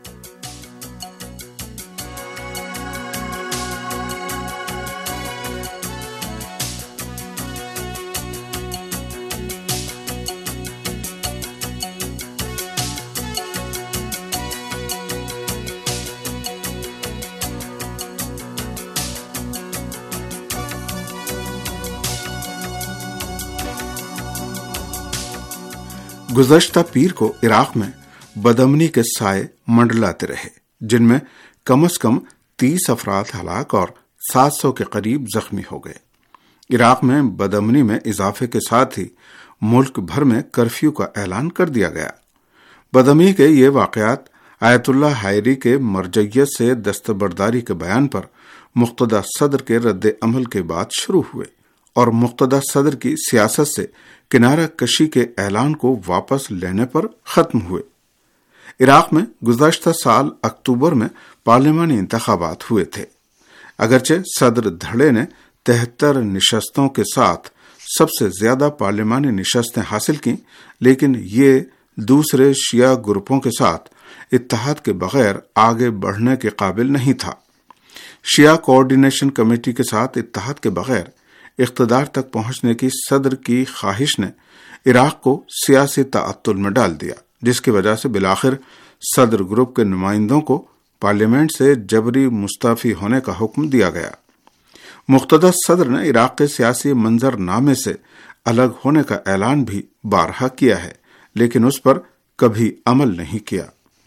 Speaker 4: گزشتہ پیر کو عراق میں بدامنی کے سائے منڈلاتے رہے، جن میں کم از کم تیس افراد ہلاک اور سات سو کے قریب زخمی ہو گئے۔ عراق میں بدامنی میں اضافے کے ساتھ ہی ملک بھر میں کرفیو کا اعلان کر دیا گیا۔ بدامنی کے یہ واقعات آیت اللہ حائری کے مرجعیت سے دستبرداری کے بیان پر مقتدی صدر کے رد عمل کے بعد شروع ہوئے اور مقتدی صدر کی سیاست سے کنارہ کشی کے اعلان کو واپس لینے پر ختم ہوئے۔ عراق میں گزشتہ سال اکتوبر میں پارلیمانی انتخابات ہوئے تھے۔ اگرچہ صدر دھڑے نے تہتر نشستوں کے ساتھ سب سے زیادہ پارلیمانی نشستیں حاصل کی، لیکن یہ دوسرے شیعہ گروپوں کے ساتھ اتحاد کے بغیر آگے بڑھنے کے قابل نہیں تھا۔ شیعہ کوآرڈینیشن کمیٹی کے ساتھ اتحاد کے بغیر اقتدار تک پہنچنے کی صدر کی خواہش نے عراق کو سیاسی تعطل میں ڈال دیا، جس کی وجہ سے بالآخر صدر گروپ کے نمائندوں کو پارلیمنٹ سے جبری مستعفی ہونے کا حکم دیا گیا۔ مقتدی صدر نے عراق کے سیاسی منظر نامے سے الگ ہونے کا اعلان بھی بارہا کیا ہے، لیکن اس پر کبھی عمل نہیں کیا۔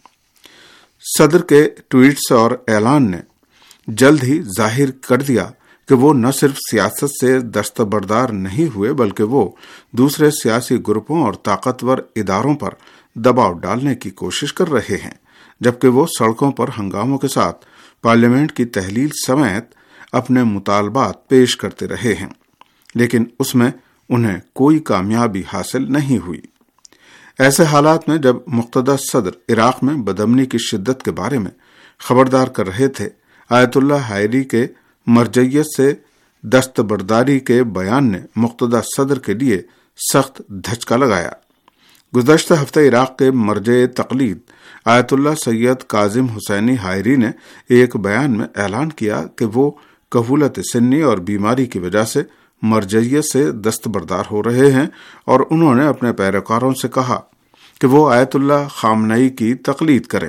Speaker 4: صدر کے ٹویٹس اور اعلان نے جلد ہی ظاہر کر دیا کہ وہ نہ صرف سیاست سے دستبردار نہیں ہوئے، بلکہ وہ دوسرے سیاسی گروپوں اور طاقتور اداروں پر دباؤ ڈالنے کی کوشش کر رہے ہیں، جبکہ وہ سڑکوں پر ہنگاموں کے ساتھ پارلیمنٹ کی تحلیل سمیت اپنے مطالبات پیش کرتے رہے ہیں، لیکن اس میں انہیں کوئی کامیابی حاصل نہیں ہوئی۔ ایسے حالات میں جب مقتدی صدر عراق میں بدامنی کی شدت کے بارے میں خبردار کر رہے تھے، آیت اللہ حائری کے مرجعیت سے دستبرداری کے بیان نے مقتدی صدر کے لیے سخت دھچکا لگایا۔ گزشتہ ہفتے عراق کے مرجع تقلید آیت اللہ سید کاظم حسینی حائری نے ایک بیان میں اعلان کیا کہ وہ کہولت سنی اور بیماری کی وجہ سے مرجعیت سے دستبردار ہو رہے ہیں، اور انہوں نے اپنے پیروکاروں سے کہا کہ وہ آیت اللہ خامنئی کی تقلید کریں۔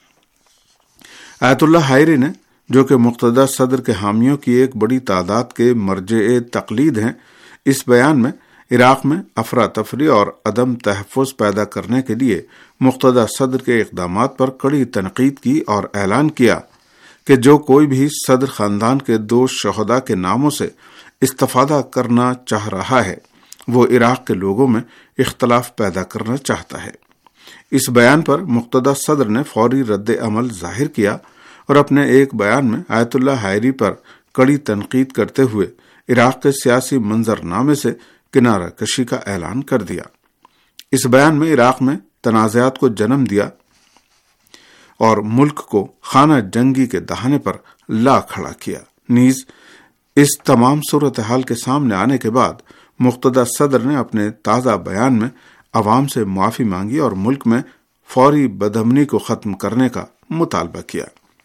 Speaker 4: آیت اللہ حائری نے، جو کہ مقتدی صدر کے حامیوں کی ایک بڑی تعداد کے مرجع تقلید ہیں، اس بیان میں عراق میں افراتفری اور عدم تحفظ پیدا کرنے کے لیے مقتدی صدر کے اقدامات پر کڑی تنقید کی اور اعلان کیا کہ جو کوئی بھی صدر خاندان کے دو شہداء کے ناموں سے استفادہ کرنا چاہ رہا ہے، وہ عراق کے لوگوں میں اختلاف پیدا کرنا چاہتا ہے۔ اس بیان پر مقتدی صدر نے فوری رد عمل ظاہر کیا اور اپنے ایک بیان میں آیت اللہ حائری پر کڑی تنقید کرتے ہوئے عراق کے سیاسی منظر نامے سے کنارہ کشی کا اعلان کر دیا۔ اس بیان میں عراق میں تنازعات کو جنم دیا اور ملک کو خانہ جنگی کے دہانے پر لا کھڑا کیا۔ نیز اس تمام صورتحال کے سامنے آنے کے بعد مقتدی صدر نے اپنے تازہ بیان میں عوام سے معافی مانگی اور ملک میں فوری بدامنی کو ختم کرنے کا مطالبہ کیا۔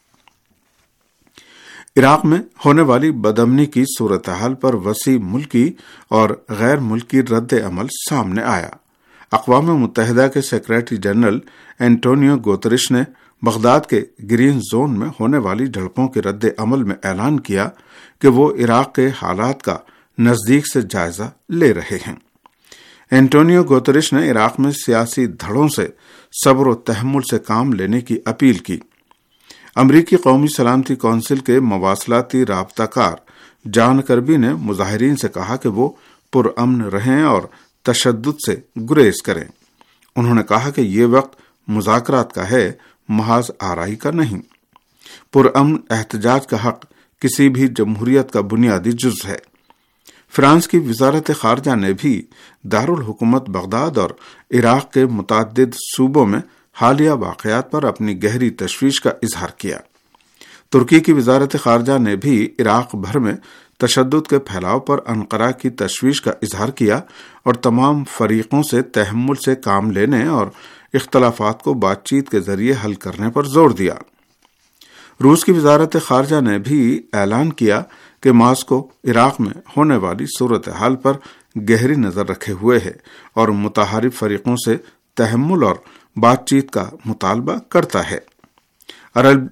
Speaker 4: عراق میں ہونے والی بدامنی کی صورتحال پر وسیع ملکی اور غیر ملکی رد عمل سامنے آیا۔ اقوام متحدہ کے سیکریٹری جنرل اینٹونیو گوتریش نے بغداد کے گرین زون میں ہونے والی جھڑپوں کے رد عمل میں اعلان کیا کہ وہ عراق کے حالات کا نزدیک سے جائزہ لے رہے ہیں۔ اینٹونیو گوتریش نے عراق میں سیاسی دھڑوں سے صبر و تحمل سے کام لینے کی اپیل کی۔ امریکی قومی سلامتی کونسل کے مواصلاتی رابطہ کار جان کربی نے مظاہرین سے کہا کہ وہ پرامن رہیں اور تشدد سے گریز کریں۔ انہوں نے کہا کہ یہ وقت مذاکرات کا ہے، محض آرائی کا نہیں۔ پرامن احتجاج کا حق کسی بھی جمہوریت کا بنیادی جز ہے۔ فرانس کی وزارت خارجہ نے بھی دارالحکومت بغداد اور عراق کے متعدد صوبوں میں حالیہ واقعات پر اپنی گہری تشویش کا اظہار کیا۔ ترکی کی وزارت خارجہ نے بھی عراق بھر میں تشدد کے پھیلاؤ پر انقرہ کی تشویش کا اظہار کیا اور تمام فریقوں سے تحمل سے کام لینے اور اختلافات کو بات چیت کے ذریعے حل کرنے پر زور دیا۔ روس کی وزارت خارجہ نے بھی اعلان کیا کہ ماسکو عراق میں ہونے والی صورتحال پر گہری نظر رکھے ہوئے ہے اور متحارب فریقوں سے تحمل اور بات چیت کا مطالبہ کرتا ہے۔ عرب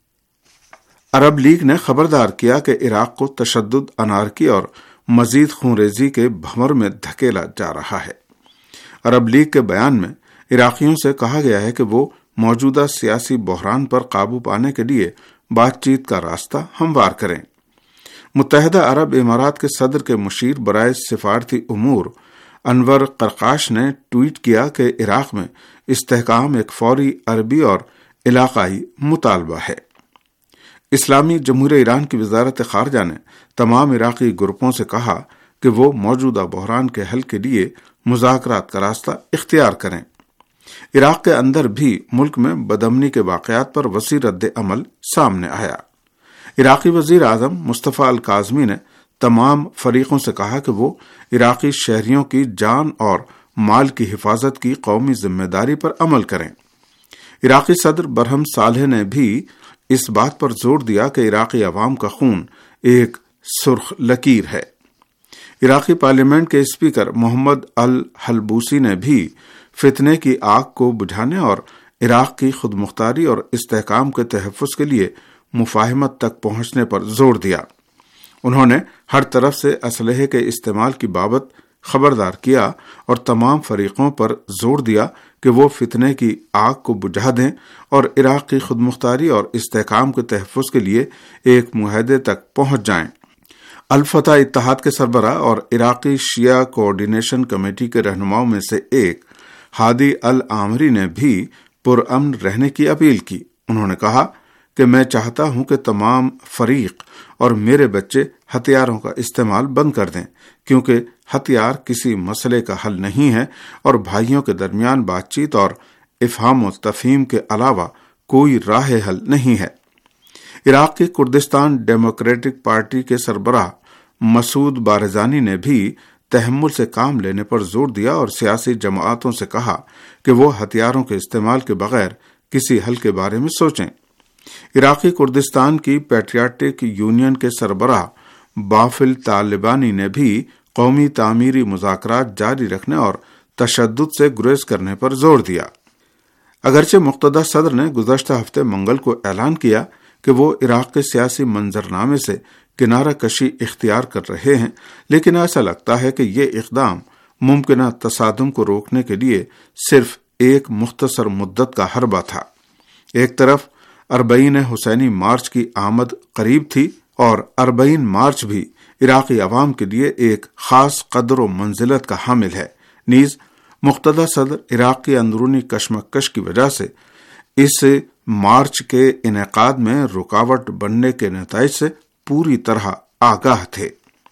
Speaker 4: عرب لیگ نے خبردار کیا کہ عراق کو تشدد، انارکی اور مزید خونریزی کے بھنور میں دھکیلا جا رہا ہے۔ عرب لیگ کے بیان میں عراقیوں سے کہا گیا ہے کہ وہ موجودہ سیاسی بحران پر قابو پانے کے لیے بات چیت کا راستہ ہموار کریں۔ متحدہ عرب امارات کے صدر کے مشیر برائے سفارتی امور انور قرقاش نے ٹویٹ کیا کہ عراق میں استحکام ایک فوری عربی اور علاقائی مطالبہ ہے۔ اسلامی جمہوریہ ایران کی وزارت خارجہ نے تمام عراقی گروپوں سے کہا کہ وہ موجودہ بحران کے حل کے لیے مذاکرات کا راستہ اختیار کریں۔ عراق کے اندر بھی ملک میں بدامنی کے واقعات پر وسیع رد عمل سامنے آیا۔ عراقی وزیر اعظم مصطفیٰ الکاظمی نے تمام فریقوں سے کہا کہ وہ عراقی شہریوں کی جان اور مال کی حفاظت کی قومی ذمہ داری پر عمل کریں۔ عراقی صدر برہم صالح نے بھی اس بات پر زور دیا کہ عراقی عوام کا خون ایک سرخ لکیر ہے۔ عراقی پارلیمنٹ کے اسپیکر محمد الحلبوسی نے بھی فتنے کی آگ کو بجھانے اور عراق کی خود مختاری اور استحکام کے تحفظ کے لیے مفاہمت تک پہنچنے پر زور دیا۔ انہوں نے ہر طرف سے اسلحے کے استعمال کی بابت خبردار کیا اور تمام فریقوں پر زور دیا کہ وہ فتنے کی آگ کو بجھا دیں اور عراق کی خود مختاری اور استحکام کے تحفظ کے لیے ایک معاہدے تک پہنچ جائیں۔ الفتح اتحاد کے سربراہ اور عراقی شیعہ کوآرڈینیشن کمیٹی کے رہنماؤں میں سے ایک ہادی العامری نے بھی پرامن رہنے کی اپیل کی۔ انہوں نے کہا کہ میں چاہتا ہوں کہ تمام فریق اور میرے بچے ہتھیاروں کا استعمال بند کر دیں، کیونکہ ہتھیار کسی مسئلے کا حل نہیں ہے اور بھائیوں کے درمیان بات چیت اور افہام و تفہیم کے علاوہ کوئی راہ حل نہیں ہے۔ عراق کی کردستان ڈیموکریٹک پارٹی کے سربراہ مسعود بارزانی نے بھی تحمل سے کام لینے پر زور دیا اور سیاسی جماعتوں سے کہا کہ وہ ہتھیاروں کے استعمال کے بغیر کسی حل کے بارے میں سوچیں۔ عراقی کردستان کی پیٹریاٹک یونین کے سربراہ بافل طالبانی نے بھی قومی تعمیری مذاکرات جاری رکھنے اور تشدد سے گریز کرنے پر زور دیا۔ اگرچہ مقتدر صدر نے گزشتہ ہفتے منگل کو اعلان کیا کہ وہ عراق کے سیاسی منظرنامے سے کنارہ کشی اختیار کر رہے ہیں، لیکن ایسا لگتا ہے کہ یہ اقدام ممکنہ تصادم کو روکنے کے لیے صرف ایک مختصر مدت کا حربہ تھا۔ ایک طرف اربعین حسینی مارچ کی آمد قریب تھی اور اربعین مارچ بھی عراقی عوام کے لیے ایک خاص قدر و منزلت کا حامل ہے، نیز مقتدر صدر عراق کی اندرونی کشمکش کی وجہ سے اس مارچ کے انعقاد میں رکاوٹ بننے کے نتائج سے پوری طرح آگاہ تھے۔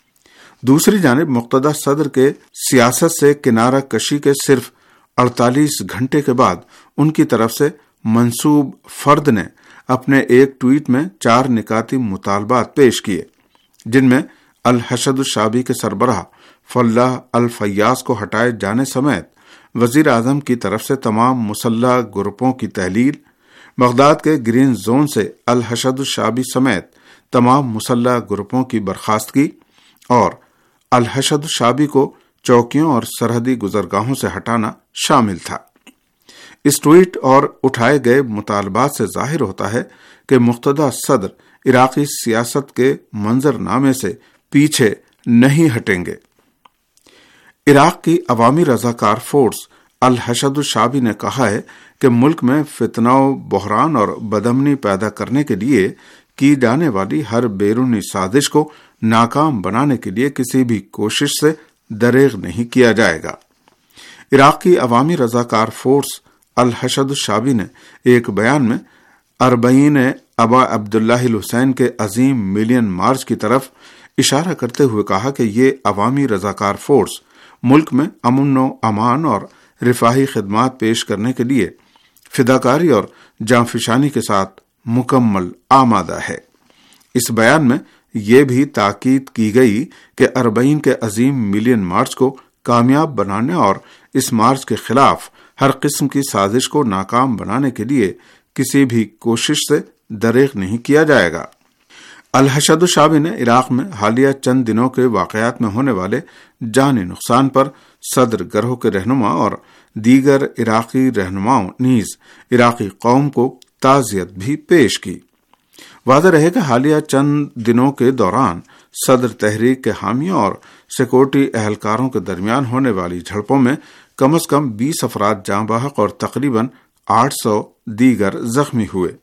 Speaker 4: دوسری جانب مقتدر صدر کے سیاست سے کنارہ کشی کے صرف اڑتالیس گھنٹے کے بعد ان کی طرف سے منصوب فرد نے اپنے ایک ٹویٹ میں چار نکاتی مطالبات پیش کیے، جن میں الحشد الشعبی کے سربراہ فلاح الفیاض کو ہٹائے جانے سمیت وزیر اعظم کی طرف سے تمام مسلح گروپوں کی تحلیل، بغداد کے گرین زون سے الحشد الشعبی سمیت تمام مسلح گروپوں کی برخاستگی اور الحشد الشعبی کو چوکیوں اور سرحدی گزرگاہوں سے ہٹانا شامل تھا۔ اس ٹویٹ اور اٹھائے گئے مطالبات سے ظاہر ہوتا ہے کہ مقتدر صدر عراقی سیاست کے منظر نامے سے پیچھے نہیں ہٹیں گے۔ عراق کی عوامی رضاکار فورس الحشد الشعبی نے کہا ہے کہ ملک میں فتنہ و بحران اور بدامنی پیدا کرنے کے لیے کی جانے والی ہر بیرونی سازش کو ناکام بنانے کے لیے کسی بھی کوشش سے دریغ نہیں کیا جائے گا۔ عراق کی عوامی رضاکار فورس الحشد الشعبی نے ایک بیان میں اربعین ابا عبداللہ الحسین کے عظیم ملین مارچ کی طرف اشارہ کرتے ہوئے کہا کہ یہ عوامی رضاکار فورس ملک میں امن و امان اور رفاہی خدمات پیش کرنے کے لیے فداکاری اور جانفشانی کے ساتھ مکمل آمادہ ہے۔ اس بیان میں یہ بھی تاکید کی گئی کہ اربعین کے عظیم ملین مارچ کو کامیاب بنانے اور اس مارچ کے خلاف ہر قسم کی سازش کو ناکام بنانے کے لیے کسی بھی کوشش سے دریغ نہیں کیا جائے گا۔ الحشد الشعبی نے عراق میں حالیہ چند دنوں کے واقعات میں ہونے والے جانی نقصان پر صدر گروہ کے رہنما اور دیگر عراقی رہنماؤں نیز عراقی قوم کو تعزیت بھی پیش کی۔ واضح رہے کہ حالیہ چند دنوں کے دوران صدر تحریک کے حامیوں اور سیکورٹی اہلکاروں کے درمیان ہونے والی جھڑپوں میں کم از کم بیس افراد جاں بحق اور تقریباً آٹھ سو دیگر زخمی ہوئے۔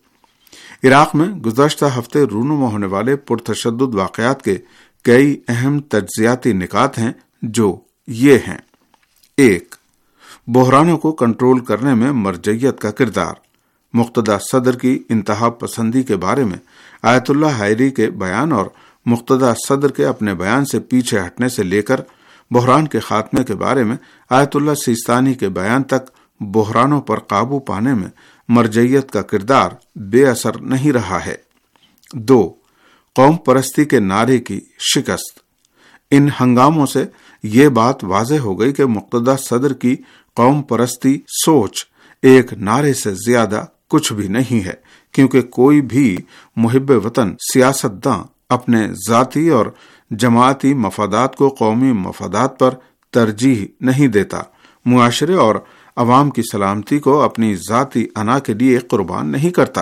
Speaker 4: عراق میں گزشتہ ہفتے رونما ہونے والے پرتشدد واقعات کے کئی اہم تجزیاتی نکات ہیں جو یہ ہیں: ایک، بحرانوں کو کنٹرول کرنے میں مرجعیت کا کردار۔ مقتدی صدر کی انتہا پسندی کے بارے میں آیت اللہ حائری کے بیان اور مقتدی صدر کے اپنے بیان سے پیچھے ہٹنے سے لے کر بحران کے خاتمے کے بارے میں آیت اللہ سیستانی کے بیان تک بحرانوں پر قابو پانے میں مرجعیت کا کردار بے اثر نہیں رہا ہے۔ دو، قوم پرستی کے نعرے کی شکست۔ ان ہنگاموں سے یہ بات واضح ہو گئی کہ مقتدی صدر کی قوم پرستی سوچ ایک نعرے سے زیادہ کچھ بھی نہیں ہے، کیونکہ کوئی بھی محب وطن سیاستداں اپنے ذاتی اور جماعتی مفادات کو قومی مفادات پر ترجیح نہیں دیتا، معاشرے اور عوام کی سلامتی کو اپنی ذاتی انا کے لیے قربان نہیں کرتا،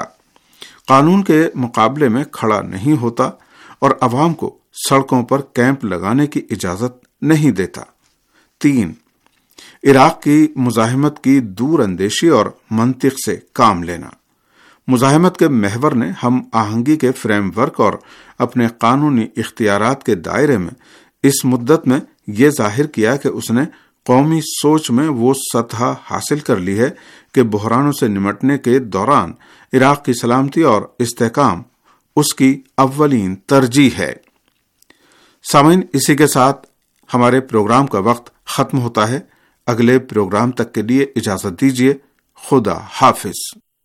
Speaker 4: قانون کے مقابلے میں کھڑا نہیں ہوتا اور عوام کو سڑکوں پر کیمپ لگانے کی اجازت نہیں دیتا۔ تین، عراق کی مزاحمت کی دور اندیشی اور منطق سے کام لینا۔ مزاحمت کے محور نے ہم آہنگی کے فریم ورک اور اپنے قانونی اختیارات کے دائرے میں اس مدت میں یہ ظاہر کیا کہ اس نے قومی سوچ میں وہ سطح حاصل کر لی ہے کہ بحرانوں سے نمٹنے کے دوران عراق کی سلامتی اور استحکام اس کی اولین ترجیح ہے۔ سامعین، اسی کے ساتھ ہمارے پروگرام کا وقت ختم ہوتا ہے۔ اگلے پروگرام تک کے لیے اجازت دیجیے۔ خدا حافظ۔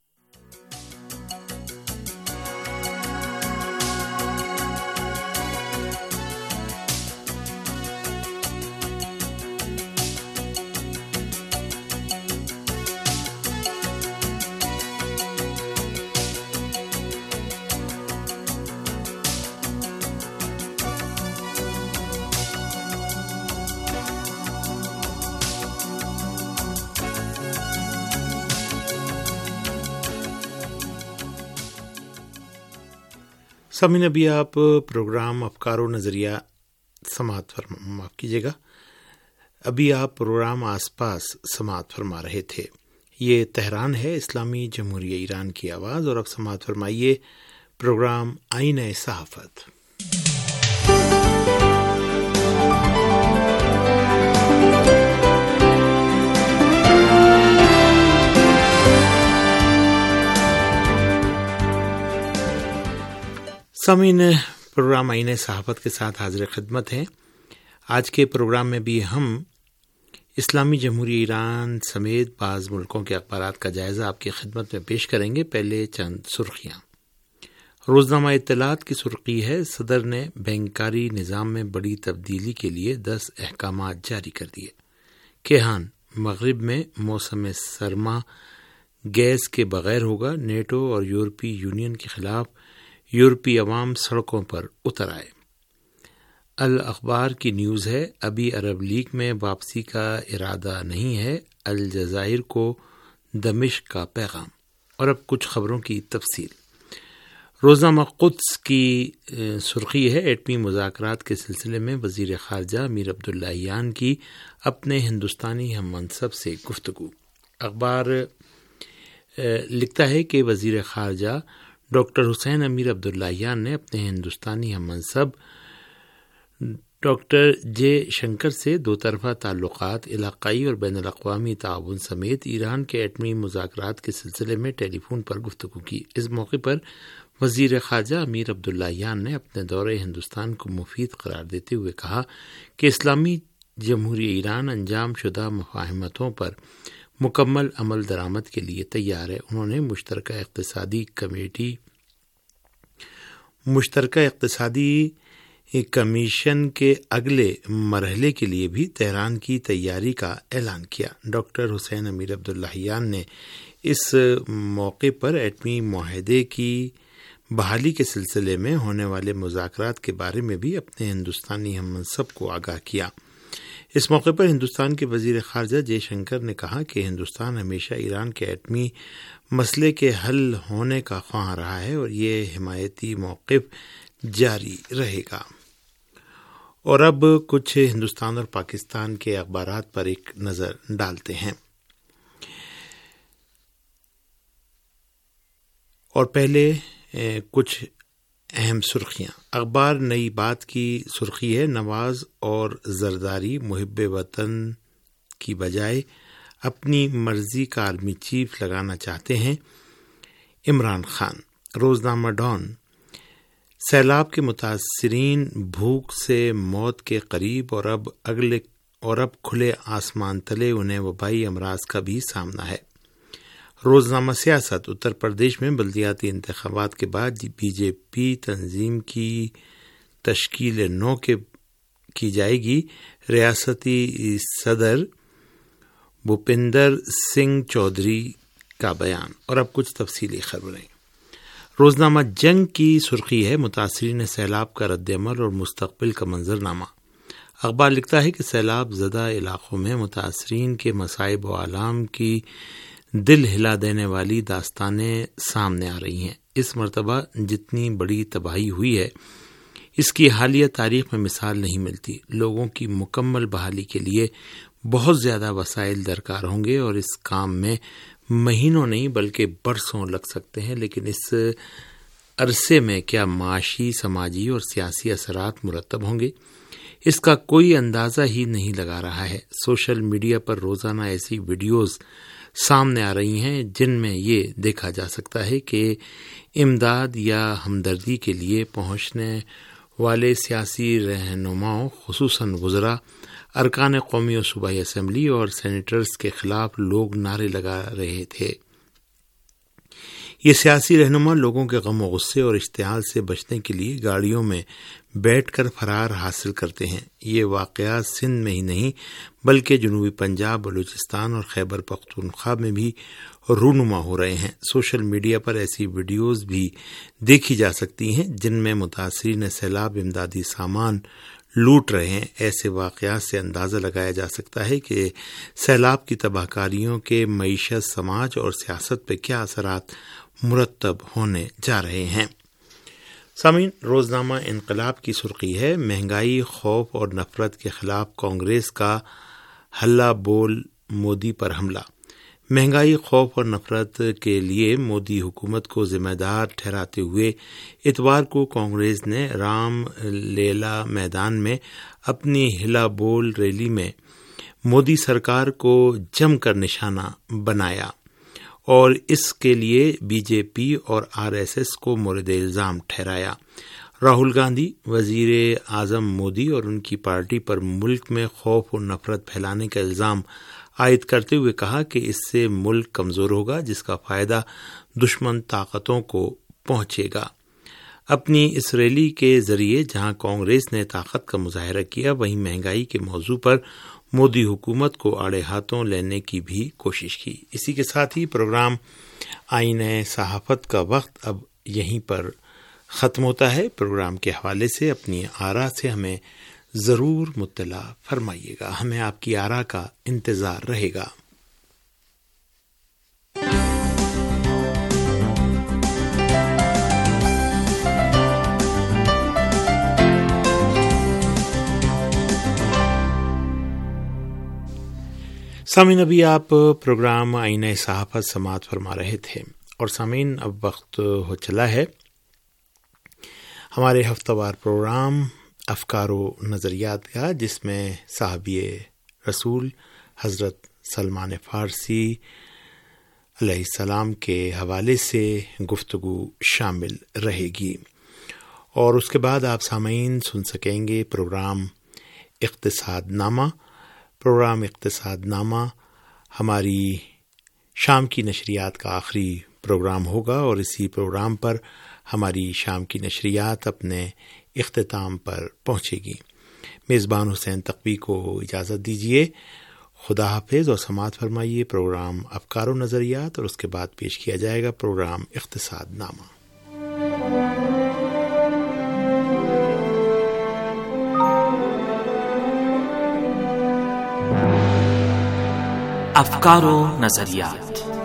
Speaker 5: سامعین، ابھی آپ پروگرام افکار و نظریہ سماعت فرما معاف کیجیے گا ابھی آپ پروگرام آس پاس سماعت فرما رہے تھے۔ یہ تہران ہے، اسلامی جمہوریہ ایران کی آواز، اور اب سماعت فرمائیے پروگرام آئینہ صحافت۔ سامعین، پروگرام آئینہ صحافت کے ساتھ حاضر خدمت ہیں۔ آج کے پروگرام میں بھی ہم اسلامی جمہوریہ ایران سمیت بعض ملکوں کے اخبارات کا جائزہ آپ کی خدمت میں پیش کریں گے۔ پہلے چند سرخیاں۔ روزنامہ اطلاعات کی سرخی ہے، صدر نے بینکاری نظام میں بڑی تبدیلی کے لیے دس احکامات جاری کر دیے۔ کیہان، مغرب میں موسم سرما گیس کے بغیر ہوگا، نیٹو اور یورپی یونین کے خلاف یورپی عوام سڑکوں پر اتر آئے۔ الاخبار کی نیوز ہے، ابھی عرب لیگ میں واپسی کا ارادہ نہیں ہے، الجزائر کو دمشق کا پیغام۔ اور اب کچھ خبروں کی تفصیل۔
Speaker 8: روزنامہ قدس کی سرخی ہے، ایٹمی مذاکرات کے سلسلے میں وزیر خارجہ امیر عبداللہیان کی اپنے ہندوستانی ہم منصب سے گفتگو۔ اخبار لکھتا ہے کہ وزیر خارجہ ڈاکٹر حسین امیر عبداللہیان نے اپنے ہندوستانی ہم منصب ڈاکٹر جے شنکر سے دو طرفہ تعلقات، علاقائی اور بین الاقوامی تعاون سمیت ایران کے ایٹمی مذاکرات کے سلسلے میں ٹیلی فون پر گفتگو کی۔ اس موقع پر وزیر خارجہ امیر عبداللہیان نے اپنے دورے ہندوستان کو مفید قرار دیتے ہوئے کہا کہ اسلامی جمہوریہ ایران انجام شدہ مفاہمتوں پر مکمل عمل درآمد کے لیے تیار ہے۔ انہوں نے مشترکہ اقتصادی کمیٹی مشترکہ اقتصادی کمیشن کے اگلے مرحلے کے لیے بھی تہران کی تیاری کا اعلان کیا۔ ڈاکٹر حسین امیر عبداللہیان نے اس موقع پر ایٹمی معاہدے کی بحالی کے سلسلے میں ہونے والے مذاکرات کے بارے میں بھی اپنے ہندوستانی ہم منصب کو آگاہ کیا۔ اس موقع پر ہندوستان کے وزیر خارجہ جے شنکر نے کہا کہ ہندوستان ہمیشہ ایران کے ایٹمی مسئلے کے حل ہونے کا خواہاں رہا ہے اور یہ حمایتی موقف جاری رہے گا۔ اور اب کچھ ہندوستان اور پاکستان کے اخبارات پر ایک نظر ڈالتے ہیں، اور پہلے کچھ اہم سرخیاں۔ اخبار نئی بات کی سرخی ہے، نواز اور زرداری محب وطن کی بجائے اپنی مرضی کا آرمی چیف لگانا چاہتے ہیں عمران خان۔ روزنامہ ڈان، سیلاب کے متاثرین بھوک سے موت کے قریب اور اب اگلے اور اب کھلے آسمان تلے انہیں وبائی امراض کا بھی سامنا ہے۔ روزنامہ سیاست، اتر پردیش میں بلدیاتی انتخابات کے بعد بی جے پی تنظیم کی تشکیل نو کے کی جائے گی، ریاستی صدر بھوپندر سنگھ چودھری کا بیان۔ اور اب کچھ تفصیلی خبریں۔ روزنامہ جنگ کی سرخی ہے، متاثرین سیلاب کا رد عمل اور مستقبل کا منظرنامہ۔ اخبار لکھتا ہے کہ سیلاب زدہ علاقوں میں متاثرین کے مصائب و آلام کی دل ہلا دینے والی داستانیں سامنے آ رہی ہیں۔ اس مرتبہ جتنی بڑی تباہی ہوئی ہے اس کی حالیہ تاریخ میں مثال نہیں ملتی۔ لوگوں کی مکمل بحالی کے لیے بہت زیادہ وسائل درکار ہوں گے اور اس کام میں مہینوں نہیں بلکہ برسوں لگ سکتے ہیں، لیکن اس عرصے میں کیا معاشی، سماجی اور سیاسی اثرات مرتب ہوں گے اس کا کوئی اندازہ ہی نہیں لگا رہا ہے۔ سوشل میڈیا پر روزانہ ایسی ویڈیوز سامنے آ رہی ہیں جن میں یہ دیکھا جا سکتا ہے کہ امداد یا ہمدردی کے لیے پہنچنے والے سیاسی رہنماؤں، خصوصاً وزراء، ارکان قومی و صوبائی اسمبلی اور سینیٹرز کے خلاف لوگ نعرے لگا رہے تھے۔ یہ سیاسی رہنما لوگوں کے غم و غصے اور اشتعال سے بچنے کے لیے گاڑیوں میں بیٹھ کر فرار حاصل کرتے ہیں۔ یہ واقعات سندھ میں ہی نہیں بلکہ جنوبی پنجاب، بلوچستان اور خیبر پختونخوا میں بھی رونما ہو رہے ہیں۔ سوشل میڈیا پر ایسی ویڈیوز بھی دیکھی جا سکتی ہیں جن میں متاثرین سیلاب امدادی سامان لوٹ رہے ہیں۔ ایسے واقعات سے اندازہ لگایا جا سکتا ہے کہ سیلاب کی تباہ کاریوں کے معیشت، سماج اور سیاست پہ کیا اثرات مرتب ہونے جا رہے ہیں۔ سامعین، روزنامہ انقلاب کی سرخی ہے، مہنگائی، خوف اور نفرت کے خلاف کانگریس کا ہلہ بول، مودی پر حملہ۔ مہنگائی، خوف اور نفرت کے لیے مودی حکومت کو ذمہ دار ٹھہراتے ہوئے اتوار کو کانگریس نے رام لیلا میدان میں اپنی ہلا بول ریلی میں مودی سرکار کو جم کر نشانہ بنایا اور اس کے لیے بی جے پی اور آر ایس ایس کو مورد الزام ٹھہرایا۔ راہل گاندھی، وزیر اعظم مودی اور ان کی پارٹی پر ملک میں خوف اور نفرت پھیلانے کا الزام عائد کرتے ہوئے کہا کہ اس سے ملک کمزور ہوگا جس کا فائدہ دشمن طاقتوں کو پہنچے گا۔ اپنی اس ریلی کے ذریعے جہاں کانگریس نے طاقت کا مظاہرہ کیا، وہیں مہنگائی کے موضوع پر مودی حکومت کو آڑے ہاتھوں لینے کی بھی کوشش کی۔ اسی کے ساتھ ہی پروگرام آئین صحافت کا وقت اب یہیں پر ختم ہوتا ہے۔ پروگرام کے حوالے سے اپنی آراء سے ہمیں ضرور مطلع فرمائیے گا، ہمیں آپ کی آراء کا انتظار رہے گا۔ سامعین، ابھی آپ پروگرام آئینہ صحافت سماعت فرما رہے تھے، اور سامعین اب وقت ہو چلا ہے ہمارے ہفتہ وار پروگرام افکار و نظریات کا، جس میں صحابی رسول حضرت سلمان فارسی علیہ السلام کے حوالے سے گفتگو شامل رہے گی، اور اس کے بعد آپ سامعین سن سکیں گے پروگرام اقتصاد نامہ۔ پروگرام اقتصاد نامہ ہماری شام کی نشریات کا آخری پروگرام ہوگا، اور اسی پروگرام پر ہماری شام کی نشریات اپنے اختتام پر پہنچے گی۔ میزبان حسین تقوی کو اجازت دیجیے، خدا حافظ، اور سماعت فرمائیے پروگرام افکار و نظریات، اور اس کے بعد پیش کیا جائے گا پروگرام اقتصاد نامہ۔
Speaker 9: افکار و نظریات۔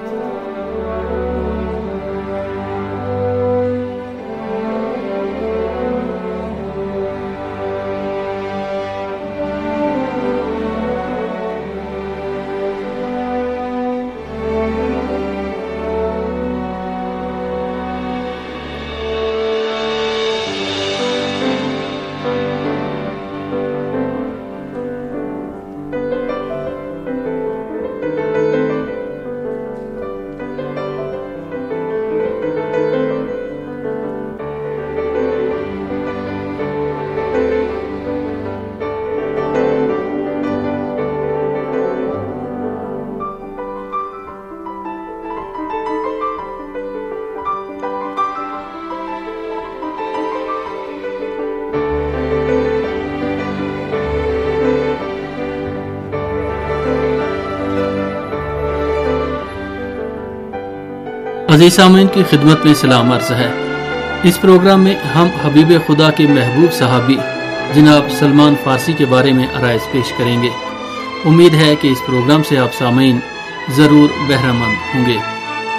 Speaker 10: عزیز سامعین کی خدمت میں سلام عرض ہے۔ اس پروگرام میں ہم حبیب خدا کے محبوب صحابی جناب سلمان فارسی کے بارے میں عرائض پیش کریں گے۔ امید ہے کہ اس پروگرام سے آپ سامعین ضرور بہرہ مند ہوں گے۔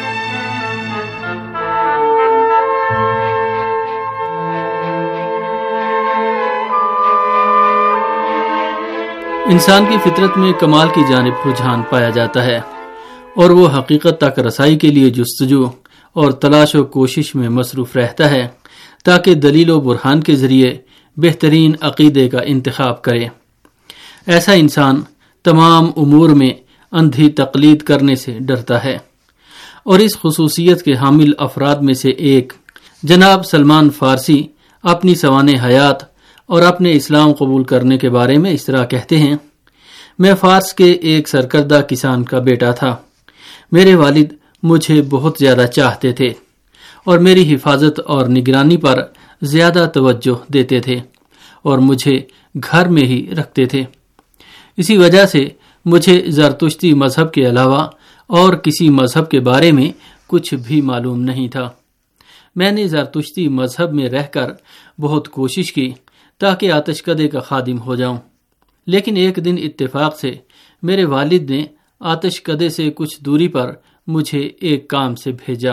Speaker 10: انسان کی فطرت میں کمال کی جانب رجحان پایا جاتا ہے، اور وہ حقیقت تک رسائی کے لیے جستجو اور تلاش و کوشش میں مصروف رہتا ہے تاکہ دلیل و برہان کے ذریعے بہترین عقیدے کا انتخاب کرے۔ ایسا انسان تمام امور میں اندھی تقلید کرنے سے ڈرتا ہے، اور اس خصوصیت کے حامل افراد میں سے ایک جناب سلمان فارسی اپنی سوانح حیات اور اپنے اسلام قبول کرنے کے بارے میں اس طرح کہتے ہیں: میں فارس کے ایک سرکردہ کسان کا بیٹا تھا۔ میرے والد مجھے بہت زیادہ چاہتے تھے اور میری حفاظت اور نگرانی پر زیادہ توجہ دیتے تھے، اور مجھے گھر میں ہی رکھتے تھے۔ اسی وجہ سے مجھے زرتشتی مذہب کے علاوہ اور کسی مذہب کے بارے میں کچھ بھی معلوم نہیں تھا۔ میں نے زرتشتی مذہب میں رہ کر بہت کوشش کی تاکہ آتش کدے کا خادم ہو جاؤں، لیکن ایک دن اتفاق سے میرے والد نے آتش کدے سے کچھ دوری پر مجھے ایک کام سے بھیجا۔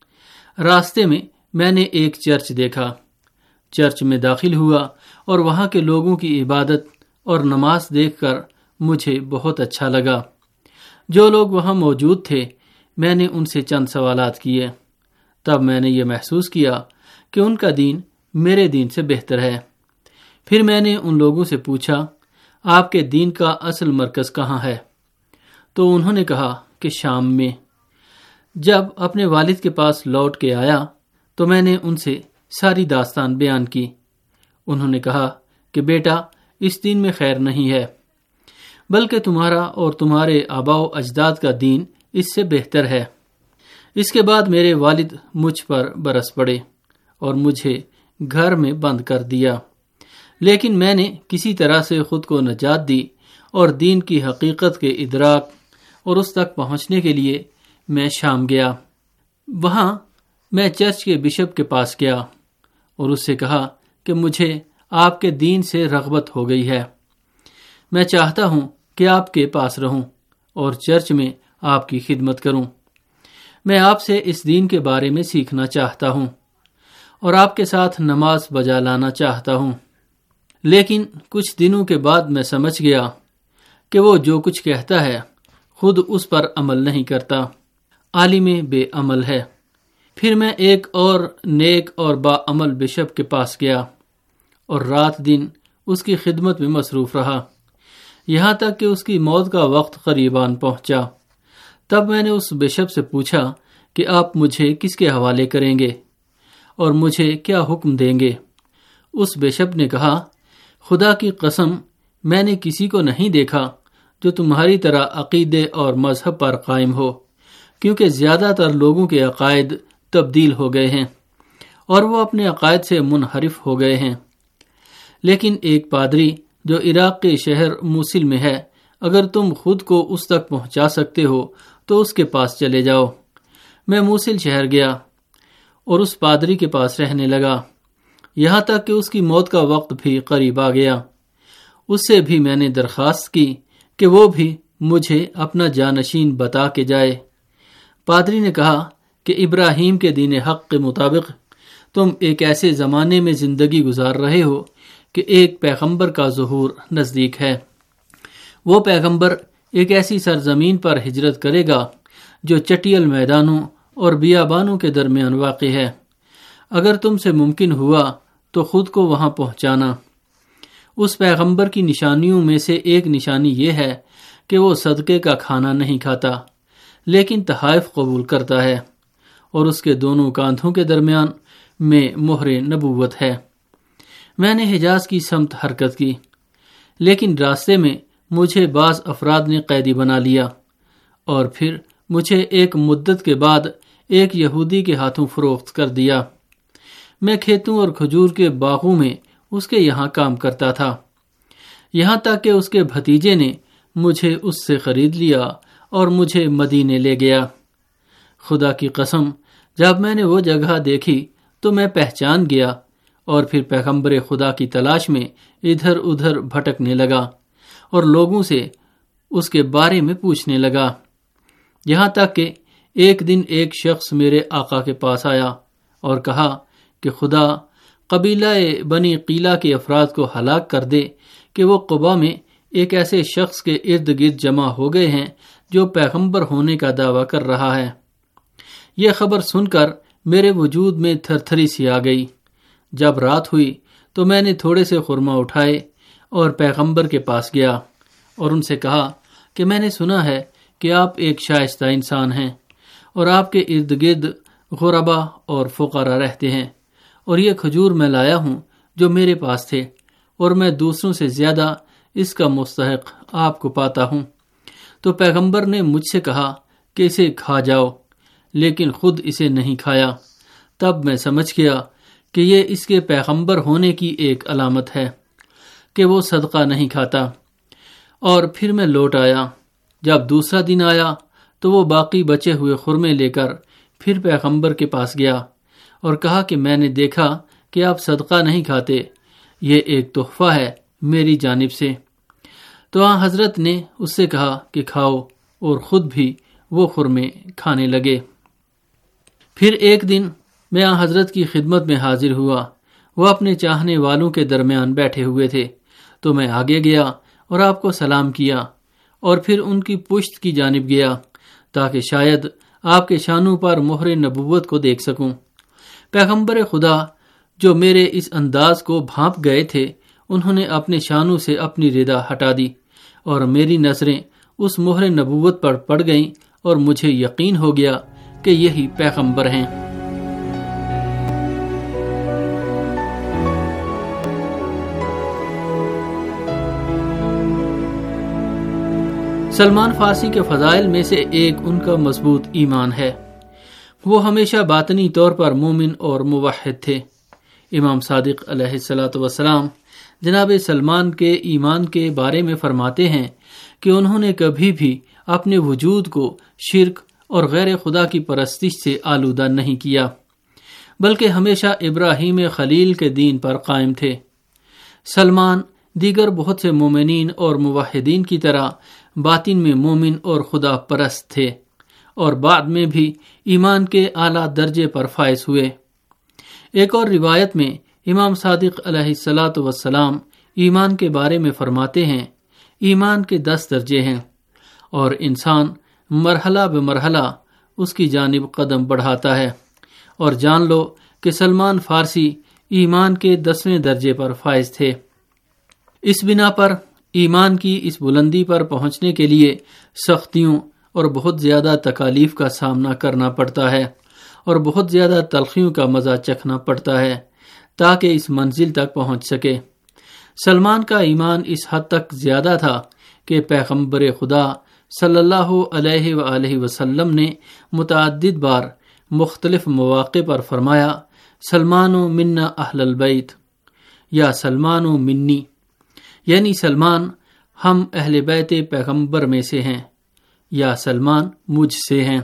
Speaker 10: راستے میں میں نے ایک چرچ دیکھا۔ چرچ میں داخل ہوا اور وہاں کے لوگوں کی عبادت اور نماز دیکھ کر مجھے بہت اچھا لگا۔ جو لوگ وہاں موجود تھے، میں نے ان سے چند سوالات کیے۔ تب میں نے یہ محسوس کیا کہ ان کا دین میرے دین سے بہتر ہے۔ پھر میں نے ان لوگوں سے پوچھا، آپ کے دین کا اصل مرکز کہاں ہے؟ تو انہوں نے کہا کہ شام میں۔ جب اپنے والد کے پاس لوٹ کے آیا تو میں نے ان سے ساری داستان بیان کی۔ انہوں نے کہا کہ بیٹا، اس دین میں خیر نہیں ہے، بلکہ تمہارا اور تمہارے آباء و اجداد کا دین اس سے بہتر ہے۔ اس کے بعد میرے والد مجھ پر برس پڑے اور مجھے گھر میں بند کر دیا، لیکن میں نے کسی طرح سے خود کو نجات دی اور دین کی حقیقت کے ادراک اور اس تک پہنچنے کے لیے میں شام گیا۔ وہاں میں چرچ کے بشپ کے پاس گیا اور اس سے کہا کہ مجھے آپ کے دین سے رغبت ہو گئی ہے۔ میں چاہتا ہوں کہ آپ کے پاس رہوں اور چرچ میں آپ کی خدمت کروں۔ میں آپ سے اس دین کے بارے میں سیکھنا چاہتا ہوں اور آپ کے ساتھ نماز بجا لانا چاہتا ہوں۔ لیکن کچھ دنوں کے بعد میں سمجھ گیا کہ وہ جو کچھ کہتا ہے خود اس پر عمل نہیں کرتا، عالم بے عمل ہے۔ پھر میں ایک اور نیک اور با عمل بشپ کے پاس گیا اور رات دن اس کی خدمت میں مصروف رہا، یہاں تک کہ اس کی موت کا وقت قریباً پہنچا۔ تب میں نے اس بشپ سے پوچھا کہ آپ مجھے کس کے حوالے کریں گے اور مجھے کیا حکم دیں گے؟ اس بشپ نے کہا، خدا کی قسم، میں نے کسی کو نہیں دیکھا جو تمہاری طرح عقیدے اور مذہب پر قائم ہو، کیونکہ زیادہ تر لوگوں کے عقائد تبدیل ہو گئے ہیں اور وہ اپنے عقائد سے منحرف ہو گئے ہیں۔ لیکن ایک پادری جو عراق کے شہر موصل میں ہے، اگر تم خود کو اس تک پہنچا سکتے ہو تو اس کے پاس چلے جاؤ۔ میں موصل شہر گیا اور اس پادری کے پاس رہنے لگا، یہاں تک کہ اس کی موت کا وقت بھی قریب آ گیا۔ اس سے بھی میں نے درخواست کی کہ وہ بھی مجھے اپنا جانشین بتا کے جائے۔ پادری نے کہا کہ ابراہیم کے دین حق کے مطابق تم ایک ایسے زمانے میں زندگی گزار رہے ہو کہ ایک پیغمبر کا ظہور نزدیک ہے۔ وہ پیغمبر ایک ایسی سرزمین پر ہجرت کرے گا جو چٹیل میدانوں اور بیابانوں کے درمیان واقع ہے۔ اگر تم سے ممکن ہوا تو خود کو وہاں پہنچانا۔ اس پیغمبر کی نشانیوں میں سے ایک نشانی یہ ہے کہ وہ صدقے کا کھانا نہیں کھاتا، لیکن تحائف قبول کرتا ہے، اور اس کے دونوں کاندھوں کے درمیان میں مہر نبوت ہے۔ میں نے حجاز کی سمت حرکت کی، لیکن راستے میں مجھے بعض افراد نے قیدی بنا لیا اور پھر مجھے ایک مدت کے بعد ایک یہودی کے ہاتھوں فروخت کر دیا۔ میں کھیتوں اور کھجور کے باغوں میں اس کے یہاں کام کرتا تھا، یہاں تک کہ اس کے بھتیجے نے مجھے اس سے خرید لیا اور مجھے مدینے لے گیا۔ خدا کی قسم، جب میں نے وہ جگہ دیکھی تو میں پہچان گیا اور پھر پیغمبر خدا کی تلاش میں ادھر ادھر بھٹکنے لگا اور لوگوں سے اس کے بارے میں پوچھنے لگا، یہاں تک کہ ایک دن ایک شخص میرے آقا کے پاس آیا اور کہا کہ خدا قبیلہ بنی قیلہ کے افراد کو ہلاک کر دے کہ وہ قبا میں ایک ایسے شخص کے ارد گرد جمع ہو گئے ہیں جو پیغمبر ہونے کا دعویٰ کر رہا ہے۔ یہ خبر سن کر میرے وجود میں تھر تھری سی آ گئی۔ جب رات ہوئی تو میں نے تھوڑے سے خرما اٹھائے اور پیغمبر کے پاس گیا اور ان سے کہا کہ میں نے سنا ہے کہ آپ ایک شائستہ انسان ہیں اور آپ کے ارد گرد غربا اور فقراء رہتے ہیں، اور یہ کھجور میں لایا ہوں جو میرے پاس تھے، اور میں دوسروں سے زیادہ اس کا مستحق آپ کو پاتا ہوں۔ تو پیغمبر نے مجھ سے کہا کہ اسے کھا جاؤ، لیکن خود اسے نہیں کھایا۔ تب میں سمجھ گیا کہ یہ اس کے پیغمبر ہونے کی ایک علامت ہے کہ وہ صدقہ نہیں کھاتا، اور پھر میں لوٹ آیا۔ جب دوسرا دن آیا تو وہ باقی بچے ہوئے خرمے لے کر پھر پیغمبر کے پاس گیا اور کہا کہ میں نے دیکھا کہ آپ صدقہ نہیں کھاتے، یہ ایک تحفہ ہے میری جانب سے۔ تو آن حضرت نے اس سے کہا کہ کھاؤ، اور خود بھی وہ خرمے کھانے لگے۔ پھر ایک دن میں آن حضرت کی خدمت میں حاضر ہوا، وہ اپنے چاہنے والوں کے درمیان بیٹھے ہوئے تھے، تو میں آگے گیا اور آپ کو سلام کیا اور پھر ان کی پشت کی جانب گیا تاکہ شاید آپ کے شانوں پر مہر نبوت کو دیکھ سکوں۔ پیغمبر خدا جو میرے اس انداز کو بھانپ گئے تھے، انہوں نے اپنے شانوں سے اپنی ردا ہٹا دی اور میری نظریں اس مہر نبوت پر پڑ گئیں اور مجھے یقین ہو گیا کہ یہی پیغمبر ہیں۔ سلمان فارسی کے فضائل میں سے ایک ان کا مضبوط ایمان ہے۔ وہ ہمیشہ باطنی طور پر مومن اور موحد تھے۔ امام صادق علیہ الصلاۃ والسلام جناب سلمان کے ایمان کے بارے میں فرماتے ہیں کہ انہوں نے کبھی بھی اپنے وجود کو شرک اور غیر خدا کی پرستش سے آلودہ نہیں کیا، بلکہ ہمیشہ ابراہیم خلیل کے دین پر قائم تھے۔ سلمان دیگر بہت سے مومنین اور موحدین کی طرح باطن میں مومن اور خدا پرست تھے، اور بعد میں بھی ایمان کے اعلیٰ درجے پر فائز ہوئے۔ ایک اور روایت میں امام صادق علیہ الصلاۃ والسلام ایمان کے بارے میں فرماتے ہیں، ایمان کے دس درجے ہیں، اور انسان مرحلہ بمرحلہ اس کی جانب قدم بڑھاتا ہے۔ اور جان لو کہ سلمان فارسی ایمان کے دسویں درجے پر فائز تھے۔ اس بنا پر ایمان کی اس بلندی پر پہنچنے کے لیے سختیوں اور بہت زیادہ تکالیف کا سامنا کرنا پڑتا ہے اور بہت زیادہ تلخیوں کا مزہ چکھنا پڑتا ہے تاکہ اس منزل تک پہنچ سکے۔ سلمان کا ایمان اس حد تک زیادہ تھا کہ پیغمبر خدا صلی اللہ علیہ وآلہ وسلم نے متعدد بار مختلف مواقع پر فرمایا، سلمان و منا اہل البیت، یا سلمان و منی، یعنی سلمان ہم اہل بیت پیغمبر میں سے ہیں، یا سلمان مجھ سے ہیں۔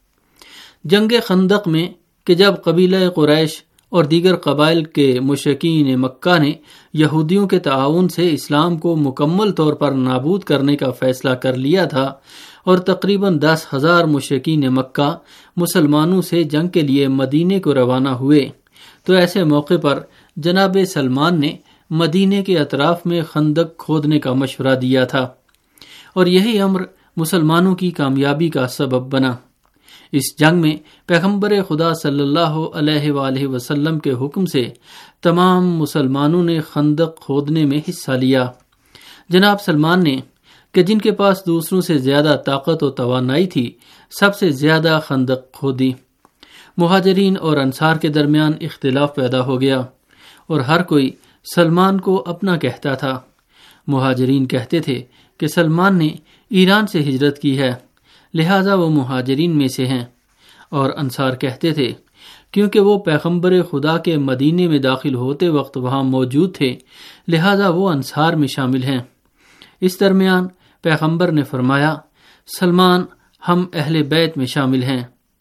Speaker 10: جنگ خندق میں کہ جب قبیلہ قریش اور دیگر قبائل کے مشرکین مکہ نے یہودیوں کے تعاون سے اسلام کو مکمل طور پر نابود کرنے کا فیصلہ کر لیا تھا اور تقریباً دس ہزار مشرکین مکہ مسلمانوں سے جنگ کے لیے مدینے کو روانہ ہوئے، تو ایسے موقع پر جناب سلمان نے مدینے کے اطراف میں خندق کھودنے کا مشورہ دیا تھا، اور یہی امر مسلمانوں کی کامیابی کا سبب بنا۔ اس جنگ میں پیغمبر خدا صلی اللہ علیہ وآلہ وسلم کے حکم سے تمام مسلمانوں نے خندق کھودنے میں حصہ لیا۔ جناب سلمان نے کہ جن کے پاس دوسروں سے زیادہ طاقت و توانائی تھی، سب سے زیادہ خندق کھودی۔ مہاجرین اور انصار کے درمیان اختلاف پیدا ہو گیا اور ہر کوئی سلمان کو اپنا کہتا تھا۔ مہاجرین کہتے تھے کہ سلمان نے ایران سے ہجرت کی ہے، لہذا وہ مہاجرین میں سے ہیں، اور انصار کہتے تھے کیونکہ وہ پیغمبر خدا کے مدینے میں داخل ہوتے وقت وہاں موجود تھے، لہذا وہ انصار میں شامل ہیں۔ اس درمیان پیغمبر نے فرمایا، سلمان ہم اہل بیت میں شامل ہیں۔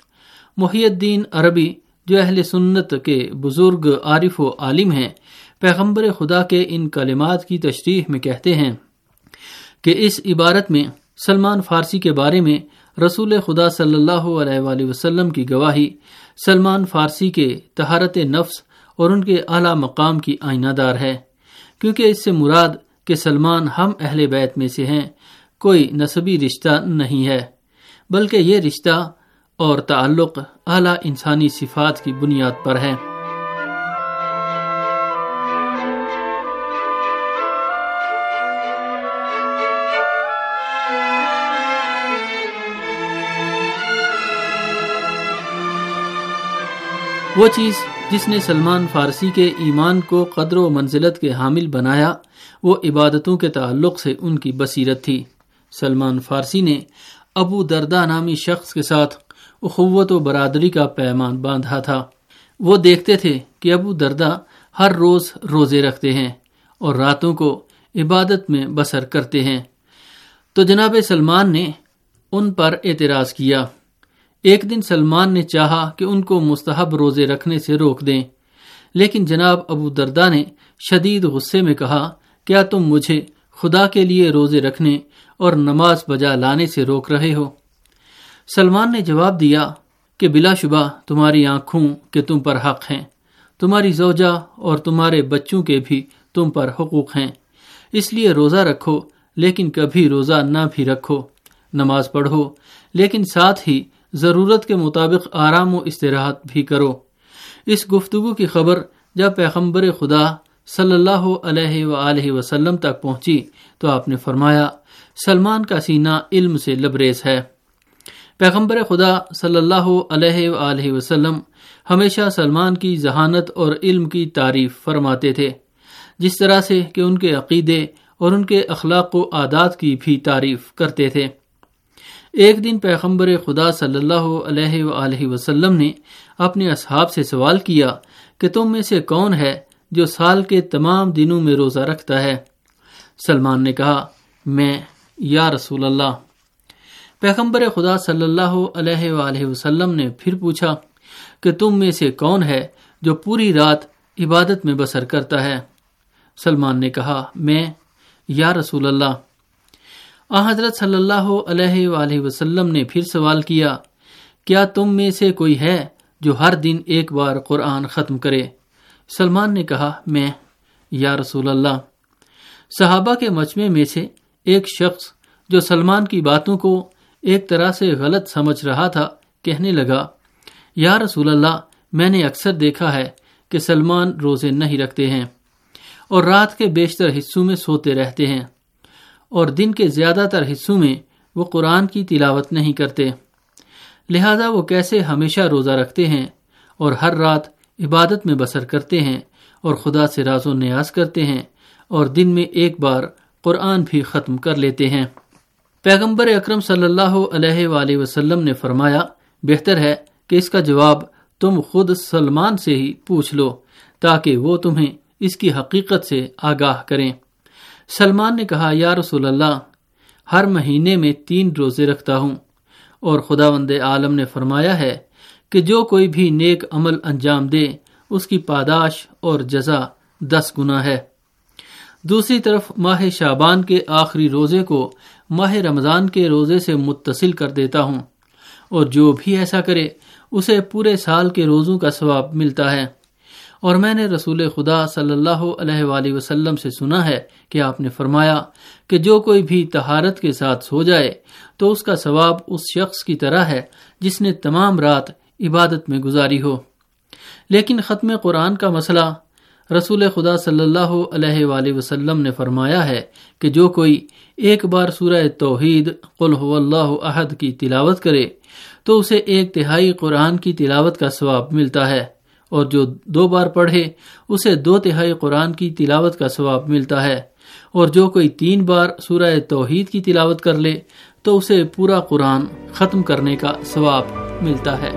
Speaker 10: محی الدین عربی جو اہل سنت کے بزرگ عارف و عالم ہیں، پیغمبر خدا کے ان کلمات کی تشریح میں کہتے ہیں کہ اس عبارت میں سلمان فارسی کے بارے میں رسول خدا صلی اللہ علیہ وآلہ وسلم کی گواہی سلمان فارسی کے طہارت نفس اور ان کے اعلیٰ مقام کی آئینہ دار ہے، کیونکہ اس سے مراد کہ سلمان ہم اہل بیت میں سے ہیں کوئی نسبی رشتہ نہیں ہے، بلکہ یہ رشتہ اور تعلق اعلیٰ انسانی صفات کی بنیاد پر ہے۔ وہ چیز جس نے سلمان فارسی کے ایمان کو قدر و منزلت کے حامل بنایا، وہ عبادتوں کے تعلق سے ان کی بصیرت تھی۔ سلمان فارسی نے ابو درداء نامی شخص کے ساتھ اخوت و برادری کا پیمان باندھا تھا۔ وہ دیکھتے تھے کہ ابو درداء ہر روز روزے رکھتے ہیں اور راتوں کو عبادت میں بسر کرتے ہیں، تو جناب سلمان نے ان پر اعتراض کیا۔ ایک دن سلمان نے چاہا کہ ان کو مستحب روزے رکھنے سے روک دیں، لیکن جناب ابو درداء نے شدید غصے میں کہا، کیا تم مجھے خدا کے لیے روزے رکھنے اور نماز بجا لانے سے روک رہے ہو؟ سلمان نے جواب دیا کہ بلا شبہ تمہاری آنکھوں کے تم پر حق ہیں، تمہاری زوجہ اور تمہارے بچوں کے بھی تم پر حقوق ہیں، اس لیے روزہ رکھو لیکن کبھی روزہ نہ بھی رکھو، نماز پڑھو لیکن ساتھ ہی ضرورت کے مطابق آرام و استراحت بھی کرو۔ اس گفتگو کی خبر جب پیغمبر خدا صلی اللہ علیہ وآلہ وسلم تک پہنچی تو آپ نے فرمایا، سلمان کا سینہ علم سے لبریز ہے۔ پیغمبر خدا صلی اللہ علیہ وآلہ وسلم ہمیشہ سلمان کی ذہانت اور علم کی تعریف فرماتے تھے، جس طرح سے کہ ان کے عقیدے اور ان کے اخلاق و عادات کی بھی تعریف کرتے تھے۔ ایک دن پیغمبر خدا صلی اللہ علیہ وآلہ وسلم نے اپنے اصحاب سے سوال کیا کہ تم میں سے کون ہے جو سال کے تمام دنوں میں روزہ رکھتا ہے؟ سلمان نے کہا، میں یا رسول اللہ۔ پیغمبر خدا صلی اللہ علیہ وآلہ وسلم نے پھر پوچھا کہ تم میں سے کون ہے جو پوری رات عبادت میں بسر کرتا ہے؟ سلمان نے کہا، میں یا رسول اللہ۔ آن حضرت صلی اللہ علیہ وآلہ وسلم نے پھر سوال کیا، کیا تم میں سے کوئی ہے جو ہر دن ایک بار قرآن ختم کرے؟ سلمان نے کہا، میں یا رسول اللہ۔ صحابہ کے مجمع میں سے ایک شخص جو سلمان کی باتوں کو ایک طرح سے غلط سمجھ رہا تھا، کہنے لگا، یا رسول اللہ، میں نے اکثر دیکھا ہے کہ سلمان روزے نہیں رکھتے ہیں اور رات کے بیشتر حصوں میں سوتے رہتے ہیں، اور دن کے زیادہ تر حصوں میں وہ قرآن کی تلاوت نہیں کرتے، لہذا وہ کیسے ہمیشہ روزہ رکھتے ہیں اور ہر رات عبادت میں بسر کرتے ہیں اور خدا سے راز و نیاز کرتے ہیں اور دن میں ایک بار قرآن بھی ختم کر لیتے ہیں۔ پیغمبر اکرم صلی اللہ علیہ وآلہ وسلم نے فرمایا، بہتر ہے کہ اس کا جواب تم خود سلمان سے ہی پوچھ لو تاکہ وہ تمہیں اس کی حقیقت سے آگاہ کریں۔ سلمان نے کہا، یا رسول اللہ، ہر مہینے میں تین روزے رکھتا ہوں، اور خداوند عالم نے فرمایا ہے کہ جو کوئی بھی نیک عمل انجام دے اس کی پاداش اور جزا دس گنا ہے۔ دوسری طرف ماہ شعبان کے آخری روزے کو ماہ رمضان کے روزے سے متصل کر دیتا ہوں، اور جو بھی ایسا کرے اسے پورے سال کے روزوں کا ثواب ملتا ہے۔ اور میں نے رسول خدا صلی اللہ علیہ وآلہ وسلم سے سنا ہے کہ آپ نے فرمایا کہ جو کوئی بھی طہارت کے ساتھ سو جائے تو اس کا ثواب اس شخص کی طرح ہے جس نے تمام رات عبادت میں گزاری ہو۔ لیکن ختم قرآن کا مسئلہ، رسول خدا صلی اللہ علیہ وآلہ وسلم نے فرمایا ہے کہ جو کوئی ایک بار سورہ توحید قل هو اللہ احد کی تلاوت کرے تو اسے ایک تہائی قرآن کی تلاوت کا ثواب ملتا ہے، اور جو دو بار پڑھے اسے دو تہائی قرآن کی تلاوت کا ثواب ملتا ہے، اور جو کوئی تین بار سورہ توحید کی تلاوت کر لے تو اسے پورا قرآن ختم کرنے کا ثواب ملتا ہے۔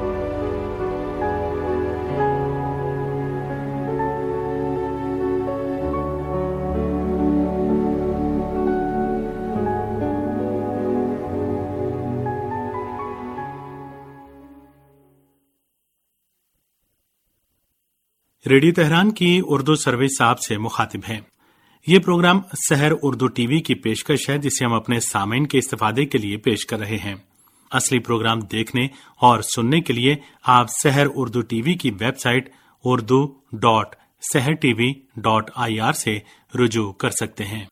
Speaker 9: ریڈیو تہران کی اردو سروس آپ سے مخاطب ہیں۔ یہ programme Sahar Urdu T V کی پیشکش ہے جسے ہم اپنے سامعین کے استفادے کے لیے پیش کر رہے ہیں۔ اصلی پروگرام دیکھنے اور سننے کے لیے آپ سحر اردو ٹی وی کی website Urdu dot Sahar T V dot I R سے رجوع کر سکتے ہیں۔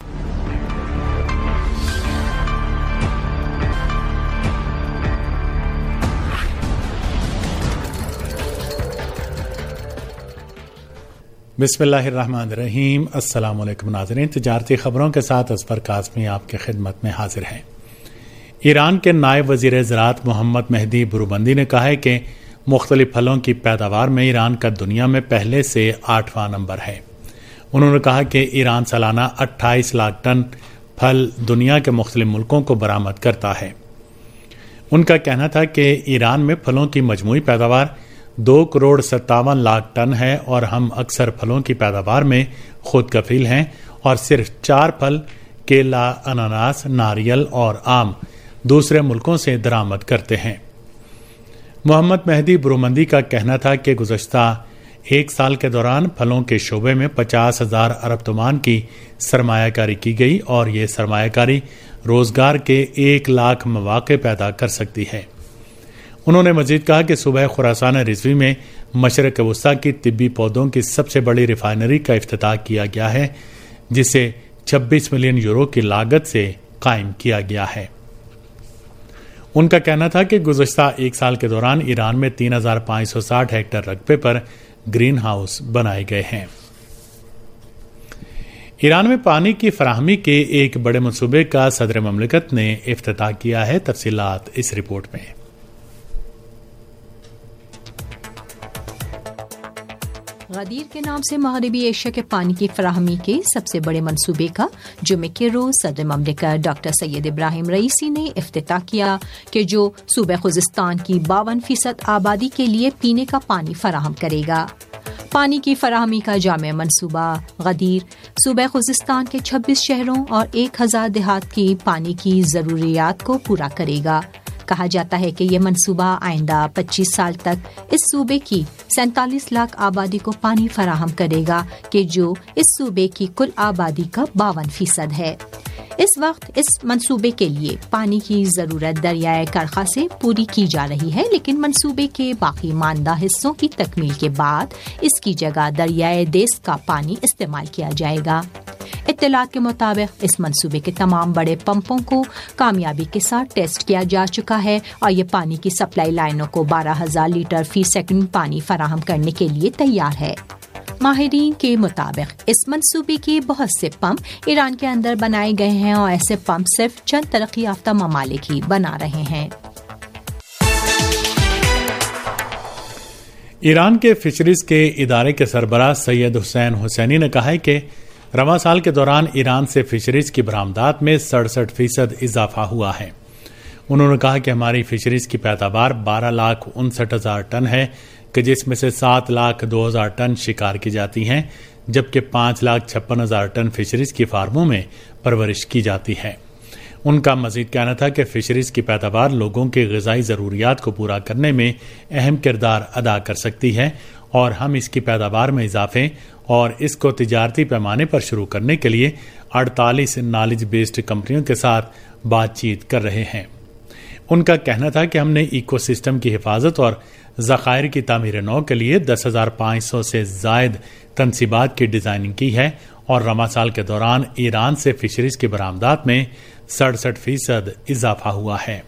Speaker 11: بسم اللہ الرحمن الرحیم۔ السلام علیکم ناظرین، تجارتی خبروں کے ساتھ اصفر قاسمی آپ کی خدمت میں حاضر ہیں۔ ایران کے نائب وزیر زراعت محمد مہدی بروبندی نے کہا ہے کہ مختلف پھلوں کی پیداوار میں ایران کا دنیا میں پہلے سے آٹھواں نمبر ہے۔ انہوں نے کہا کہ ایران سالانہ اٹھائیس لاکھ ٹن پھل دنیا کے مختلف ملکوں کو برآمد کرتا ہے۔ ان کا کہنا تھا کہ ایران میں پھلوں کی مجموعی پیداوار دو کروڑ ستاون لاکھ ٹن ہے، اور ہم اکثر پھلوں کی پیداوار میں خود کفیل ہیں اور صرف چار پھل کیلا، اناناس، ناریل اور آم دوسرے ملکوں سے درآمد کرتے ہیں۔ محمد مہدی برومندی کا کہنا تھا کہ گزشتہ ایک سال کے دوران پھلوں کے شعبے میں پچاس ہزار ارب تومان کی سرمایہ کاری کی گئی، اور یہ سرمایہ کاری روزگار کے ایک لاکھ مواقع پیدا کر سکتی ہے۔ انہوں نے مزید کہا کہ صوبہ خراسان رضوی میں مشرق وسطیٰ کی طبی پودوں کی سب سے بڑی ریفائنری کا افتتاح کیا گیا ہے، جسے چھبیس ملین یورو کی لاگت سے قائم کیا گیا ہے۔ ان کا کہنا تھا کہ گزشتہ ایک سال کے دوران ایران میں تین ہزار پانچ سو ساٹھ ہیکٹر رقبے پر گرین ہاؤس بنائے گئے ہیں۔ ایران میں پانی کی فراہمی کے ایک بڑے منصوبے کا صدر مملکت نے افتتاح کیا ہے۔ تفصیلات اس رپورٹ میں۔
Speaker 12: غدیر کے نام سے مغربی ایشیا کے پانی کی فراہمی کے سب سے بڑے منصوبے کا جمعے کے روز صدر مملکت ڈاکٹر سید ابراہیم رئیسی نے افتتاح کیا، کہ جو صوبہ خوزستان کی باون فیصد آبادی کے لیے پینے کا پانی فراہم کرے گا۔ پانی کی فراہمی کا جامع منصوبہ غدیر صوبہ خوزستان کے چھبیس شہروں اور ایک ہزار دیہات کی پانی کی ضروریات کو پورا کرے گا۔ کہا جاتا ہے کہ یہ منصوبہ آئندہ پچیس سال تک اس صوبے کی سینتالیس لاکھ آبادی کو پانی فراہم کرے گا، کہ جو اس صوبے کی کل آبادی کا باون فیصد ہے۔ اس وقت اس منصوبے کے لیے پانی کی ضرورت دریائے کرخا سے پوری کی جا رہی ہے، لیکن منصوبے کے باقی ماندہ حصوں کی تکمیل کے بعد اس کی جگہ دریائے دیس کا پانی استعمال کیا جائے گا۔ اطلاعات کے مطابق اس منصوبے کے تمام بڑے پمپوں کو کامیابی کے ساتھ ٹیسٹ کیا جا چکا ہے اور یہ پانی کی سپلائی لائنوں کو بارہ ہزار لیٹر فی سیکنڈ پانی فراہم کرنے کے لیے تیار ہے۔ ماہرین کے مطابق اس منصوبے کے بہت سے پمپ ایران کے اندر بنائے گئے ہیں اور ایسے پمپ صرف چند ترقی یافتہ ممالک ہی بنا رہے ہیں۔
Speaker 11: ایران کے فشریز کے ادارے کے سربراہ سید حسین حسینی نے کہا ہے کہ رواں سال کے دوران ایران سے فشریز کی برآمدات میں سڑسٹھ فیصد اضافہ ہوا ہے۔ انہوں نے کہا کہ ہماری فشریز کی پیداوار بارہ لاکھ انسٹھ ہزار ٹن ہے کہ جس میں سے سات لاکھ دو ہزار ٹن شکار کی جاتی ہیں، جبکہ پانچ لاکھ چھپن ہزار ٹن فشریز کی فارموں میں پرورش کی جاتی ہے۔ ان کا مزید کہنا تھا کہ فشریز کی پیداوار لوگوں کی غذائی ضروریات کو پورا کرنے میں اہم کردار ادا کر سکتی ہے اور ہم اس کی پیداوار میں اضافے اور اس کو تجارتی پیمانے پر شروع کرنے کے لیے اڑتالیس نالج بیسڈ کمپنیوں کے ساتھ بات چیت کر رہے ہیں۔ ان کا کہنا تھا کہ ہم نے ایکو سسٹم کی حفاظت اور ذخائر کی تعمیر نو کے لیے دس ہزار پانچ سو سے زائد تنصیبات کی ڈیزائننگ کی ہے اور رواں سال کے دوران ایران سے فشریز کی برآمدات میں سڑسٹھ فیصد اضافہ ہوا ہے۔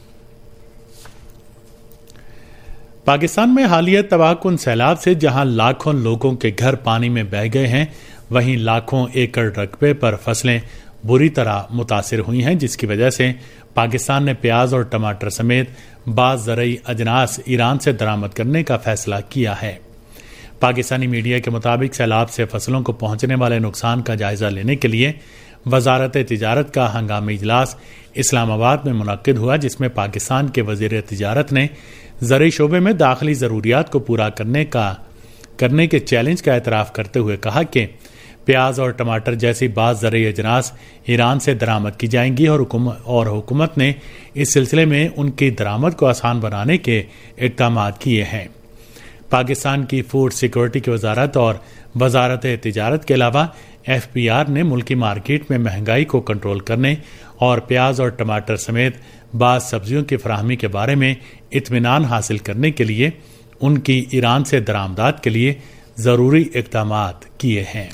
Speaker 11: پاکستان میں حالیہ تباہ کن سیلاب سے جہاں لاکھوں لوگوں کے گھر پانی میں بہہ گئے ہیں، وہیں لاکھوں ایکڑ رقبے پر فصلیں بری طرح متاثر ہوئی ہیں، جس کی وجہ سے پاکستان نے پیاز اور ٹماٹر سمیت بعض زرعی اجناس ایران سے درآمد کرنے کا فیصلہ کیا ہے۔ پاکستانی میڈیا کے مطابق سیلاب سے فصلوں کو پہنچنے والے نقصان کا جائزہ لینے کے لیے وزارت تجارت کا ہنگامی اجلاس اسلام آباد میں منعقد ہوا، جس میں پاکستان کے وزیر تجارت نے زرعی شعبے میں داخلی ضروریات کو پورا کرنے کا کرنے کے چیلنج کا اعتراف کرتے ہوئے کہا کہ پیاز اور ٹماٹر جیسی بعض زرعی اجناس ایران سے درآمد کی جائیں گی اور حکومت اور حکومت نے اس سلسلے میں ان کی درآمد کو آسان بنانے کے اقدامات کیے ہیں۔ پاکستان کی فوڈ سیکورٹی کی وزارت اور وزارت تجارت کے علاوہ ایف پی آر نے ملکی مارکیٹ میں مہنگائی کو کنٹرول کرنے اور پیاز اور ٹماٹر سمیت بعض سبزیوں کی فراہمی کے بارے میں اطمینان حاصل کرنے کے لیے ان کی ایران سے درآمدات کے لیے ضروری اقدامات کیے ہیں۔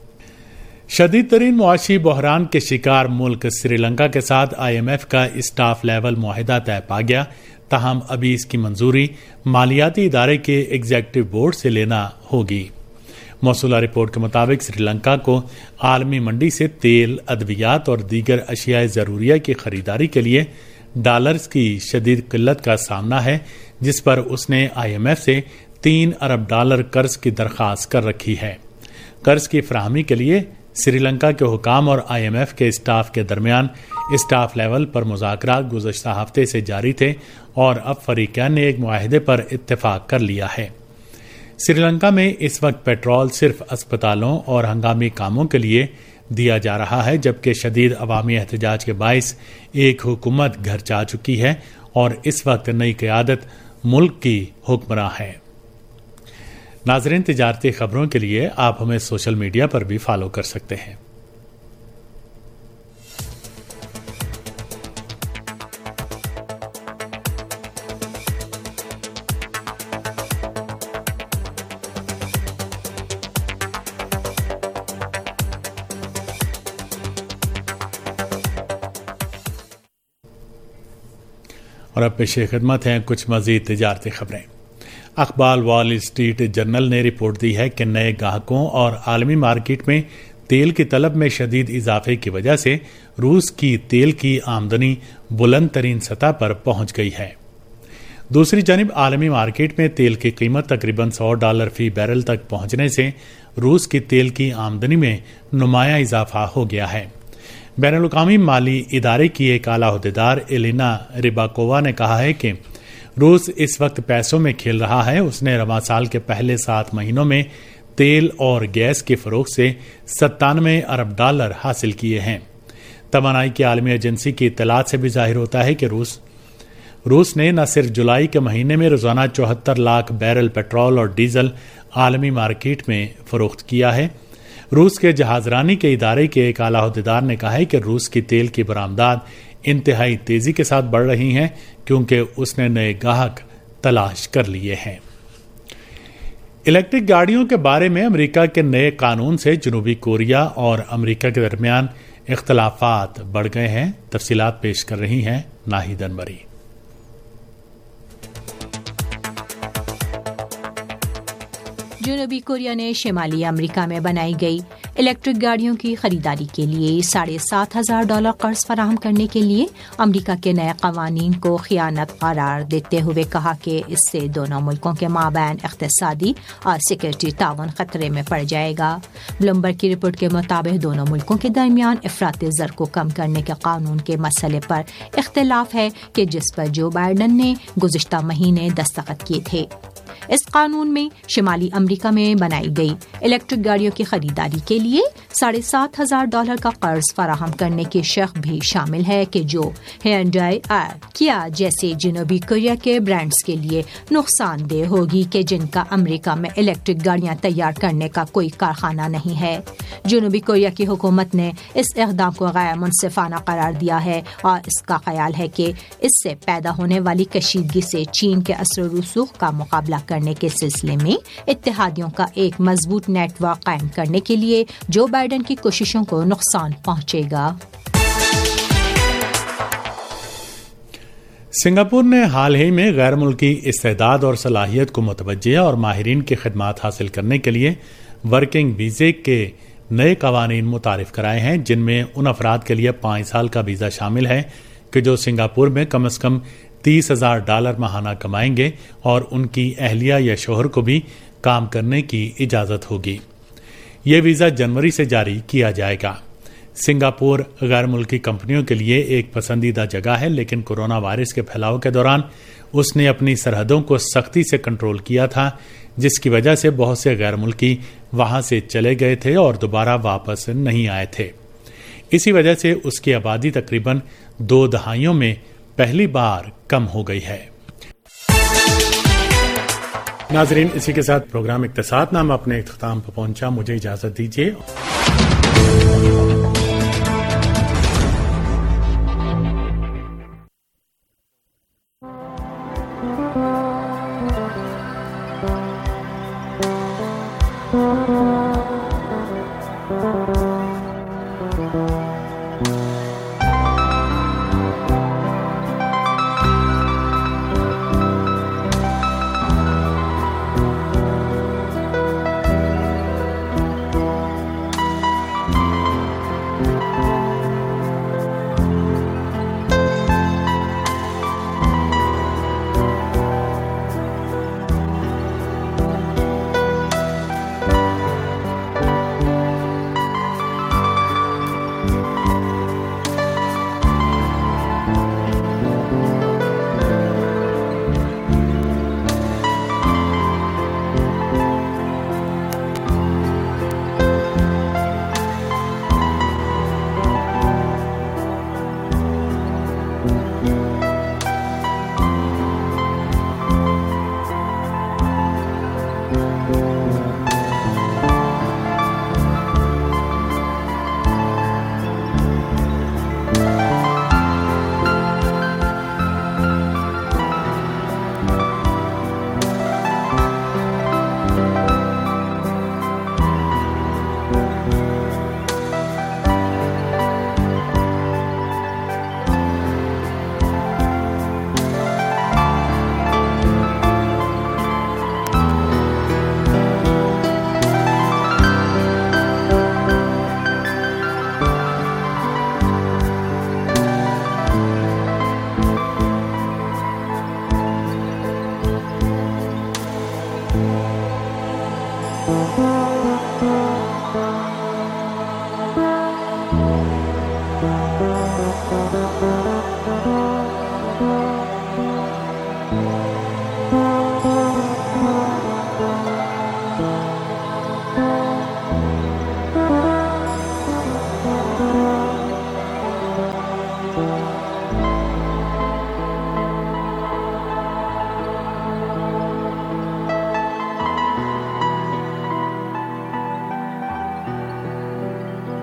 Speaker 11: شدید ترین معاشی بحران کے شکار ملک سری لنکا کے ساتھ آئی ایم ایف کا اسٹاف لیول معاہدہ طے پا گیا، تاہم ابھی اس کی منظوری مالیاتی ادارے کے ایگزیکٹو بورڈ سے لینا ہوگی۔ موصولہ رپورٹ کے مطابق سری لنکا کو عالمی منڈی سے تیل، ادویات اور دیگر اشیاء ضروریہ کی خریداری کے لیے ڈالرز کی شدید قلت کا سامنا ہے، جس پر اس نے آئی ایم ایف سے تین ارب ڈالر قرض کی درخواست کر رکھی ہے۔ قرض کی فراہمی کے لیے سری لنکا کے حکام اور آئی ایم ایف کے اسٹاف کے درمیان اسٹاف لیول پر مذاکرات گزشتہ ہفتے سے جاری تھے اور اب فریقین نے ایک معاہدے پر اتفاق کر لیا ہے۔ سری لنکا میں اس وقت پیٹرول صرف اسپتالوں اور ہنگامی کاموں کے لیے دیا جا رہا ہے، جبکہ شدید عوامی احتجاج کے باعث ایک حکومت گھر جا چکی ہے اور اس وقت نئی قیادت ملک کی حکمراں ہے۔ ناظرین، تجارتی خبروں کے لیے آپ ہمیں سوشل میڈیا پر بھی فالو کر سکتے ہیں۔ اور اب پیش خدمت ہیں کچھ مزید تجارتی خبریں۔ اخبار وال اسٹریٹ جرنل نے رپورٹ دی ہے کہ نئے گاہکوں اور عالمی مارکیٹ میں تیل کی طلب میں شدید اضافے کی وجہ سے روس کی تیل کی آمدنی بلند ترین سطح پر پہنچ گئی ہے۔ دوسری جانب عالمی مارکیٹ میں تیل کی قیمت تقریباً سو ڈالر فی بیرل تک پہنچنے سے روس کی تیل کی آمدنی میں نمایاں اضافہ ہو گیا ہے۔ بین الاقوامی مالی ادارے کی ایک اعلیٰ عہدیدار ایلینا ریباکووا نے کہا ہے کہ روس اس وقت پیسوں میں کھیل رہا ہے۔ اس نے رواں سال کے پہلے سات مہینوں میں تیل اور گیس کی فروخت سے ستانوے ارب ڈالر حاصل کیے ہیں۔ توانائی کی عالمی ایجنسی کی اطلاعات سے بھی ظاہر ہوتا ہے کہ روس روس نے نہ صرف جولائی کے مہینے میں روزانہ چوہتر لاکھ بیرل پیٹرول اور ڈیزل عالمی مارکیٹ میں فروخت کیا ہے۔ روس کے جہاز رانی کے ادارے کے ایک اعلیٰ عہدیدار نے کہا ہے کہ روس کی تیل کی برآمدات انتہائی تیزی کے ساتھ بڑھ رہی ہیں کیونکہ اس نے نئے گاہک تلاش کر لیے ہیں۔ इलेक्ट्रिक गाड़ियों के बारे में अमेरिका के नए कानून से जनूबी कोरिया और अमेरिका के दरमियान इख्तलाफात बढ़ गए हैं। तफसीलात पेश कर रही हैं नाहिद अनवरी।
Speaker 12: जनूबी कोरिया ने शिमाली अमेरिका में बनाई गई इलेक्ट्रिक गाड़ियों की खरीदारी के लिए साढ़े सात हजार डॉलर कर्ज फराहम करने के लिए अमेरिका के नए कवानीन को खियानत करार देते हुए कहा कि इससे दोनों मुल्कों के माबैन इक़्तिसादी और सिक्योरिटी ताउन खतरे में पड़ जाएगा। ब्लूमबर्ग की रिपोर्ट के मुताबिक दोनों मुल्कों के दरमियान अफरात ज़र को कम करने के कानून के मसले पर इख्तिलाफ है कि जिस पर जो बाइडन ने गुज़िश्ता महीने दस्तखत किए थे। इस कानून में शिमाली अमेरिका में बनाई गई इलेक्ट्रिक गाड़ियों की खरीदारी के लिए साढ़े सात हजार डॉलर का कर्ज फराहम करने की शर्त भी शामिल है कि जो hyundai और किया जैसे जनूबी कोरिया के ब्रांड्स के लिए नुकसानदेह होगी कि जिनका अमेरिका में इलेक्ट्रिक गाड़ियां तैयार करने का कोई कारखाना नहीं है। जनूबी कोरिया की हुकूमत ने इस इक़दाम को गैर मुनसिफाना करार दिया है और इसका ख्याल है कि इससे पैदा होने वाली कशीदगी से चीन के असर रसूख का मुकाबला करने के सिलसिले में इत्तेहादियों का एक मजबूत नेटवर्क कायम करने के लिए जो बाइडन की कोशिशों को नुकसान पहुंचेगा।
Speaker 11: सिंगापुर ने हाल ही में गैर मुल्की इस्तेदाद और सलाहियत को मुतवज्जे और माहिरीन की खिदमात हासिल करने के लिए वर्किंग वीजे के नए कवानीन मुतारिफ कराए हैं, जिनमें उन अफराद के लिए पाँच साल का वीज़ा शामिल है कि जो सिंगापुर में कम अज़ कम तीस हजार डॉलर माहाना कमाएंगे और उनकी अहलिया या शोहर को भी काम करने की इजाज़त होगी। ये वीज़ा जनवरी से जारी किया जाएगा। सिंगापुर गैर मुल्की कंपनियों के लिए एक पसंदीदा जगह है, लेकिन कोरोना वायरस के फैलाव के दौरान उसने अपनी सरहदों को सख्ती से कंट्रोल किया था, जिसकी वजह से बहुत से गैर मुल्की वहां से चले गए थे और दोबारा वापस नहीं आए थे। इसी वजह से उसकी आबादी तकरीबन दो दहाइयों में पहली बार कम हो गई है। नाजरीन, इसी के साथ प्रोग्राम इक्तिसाद नाम अपने इख्तिताम पर पहुंचा। मुझे इजाजत दीजिए।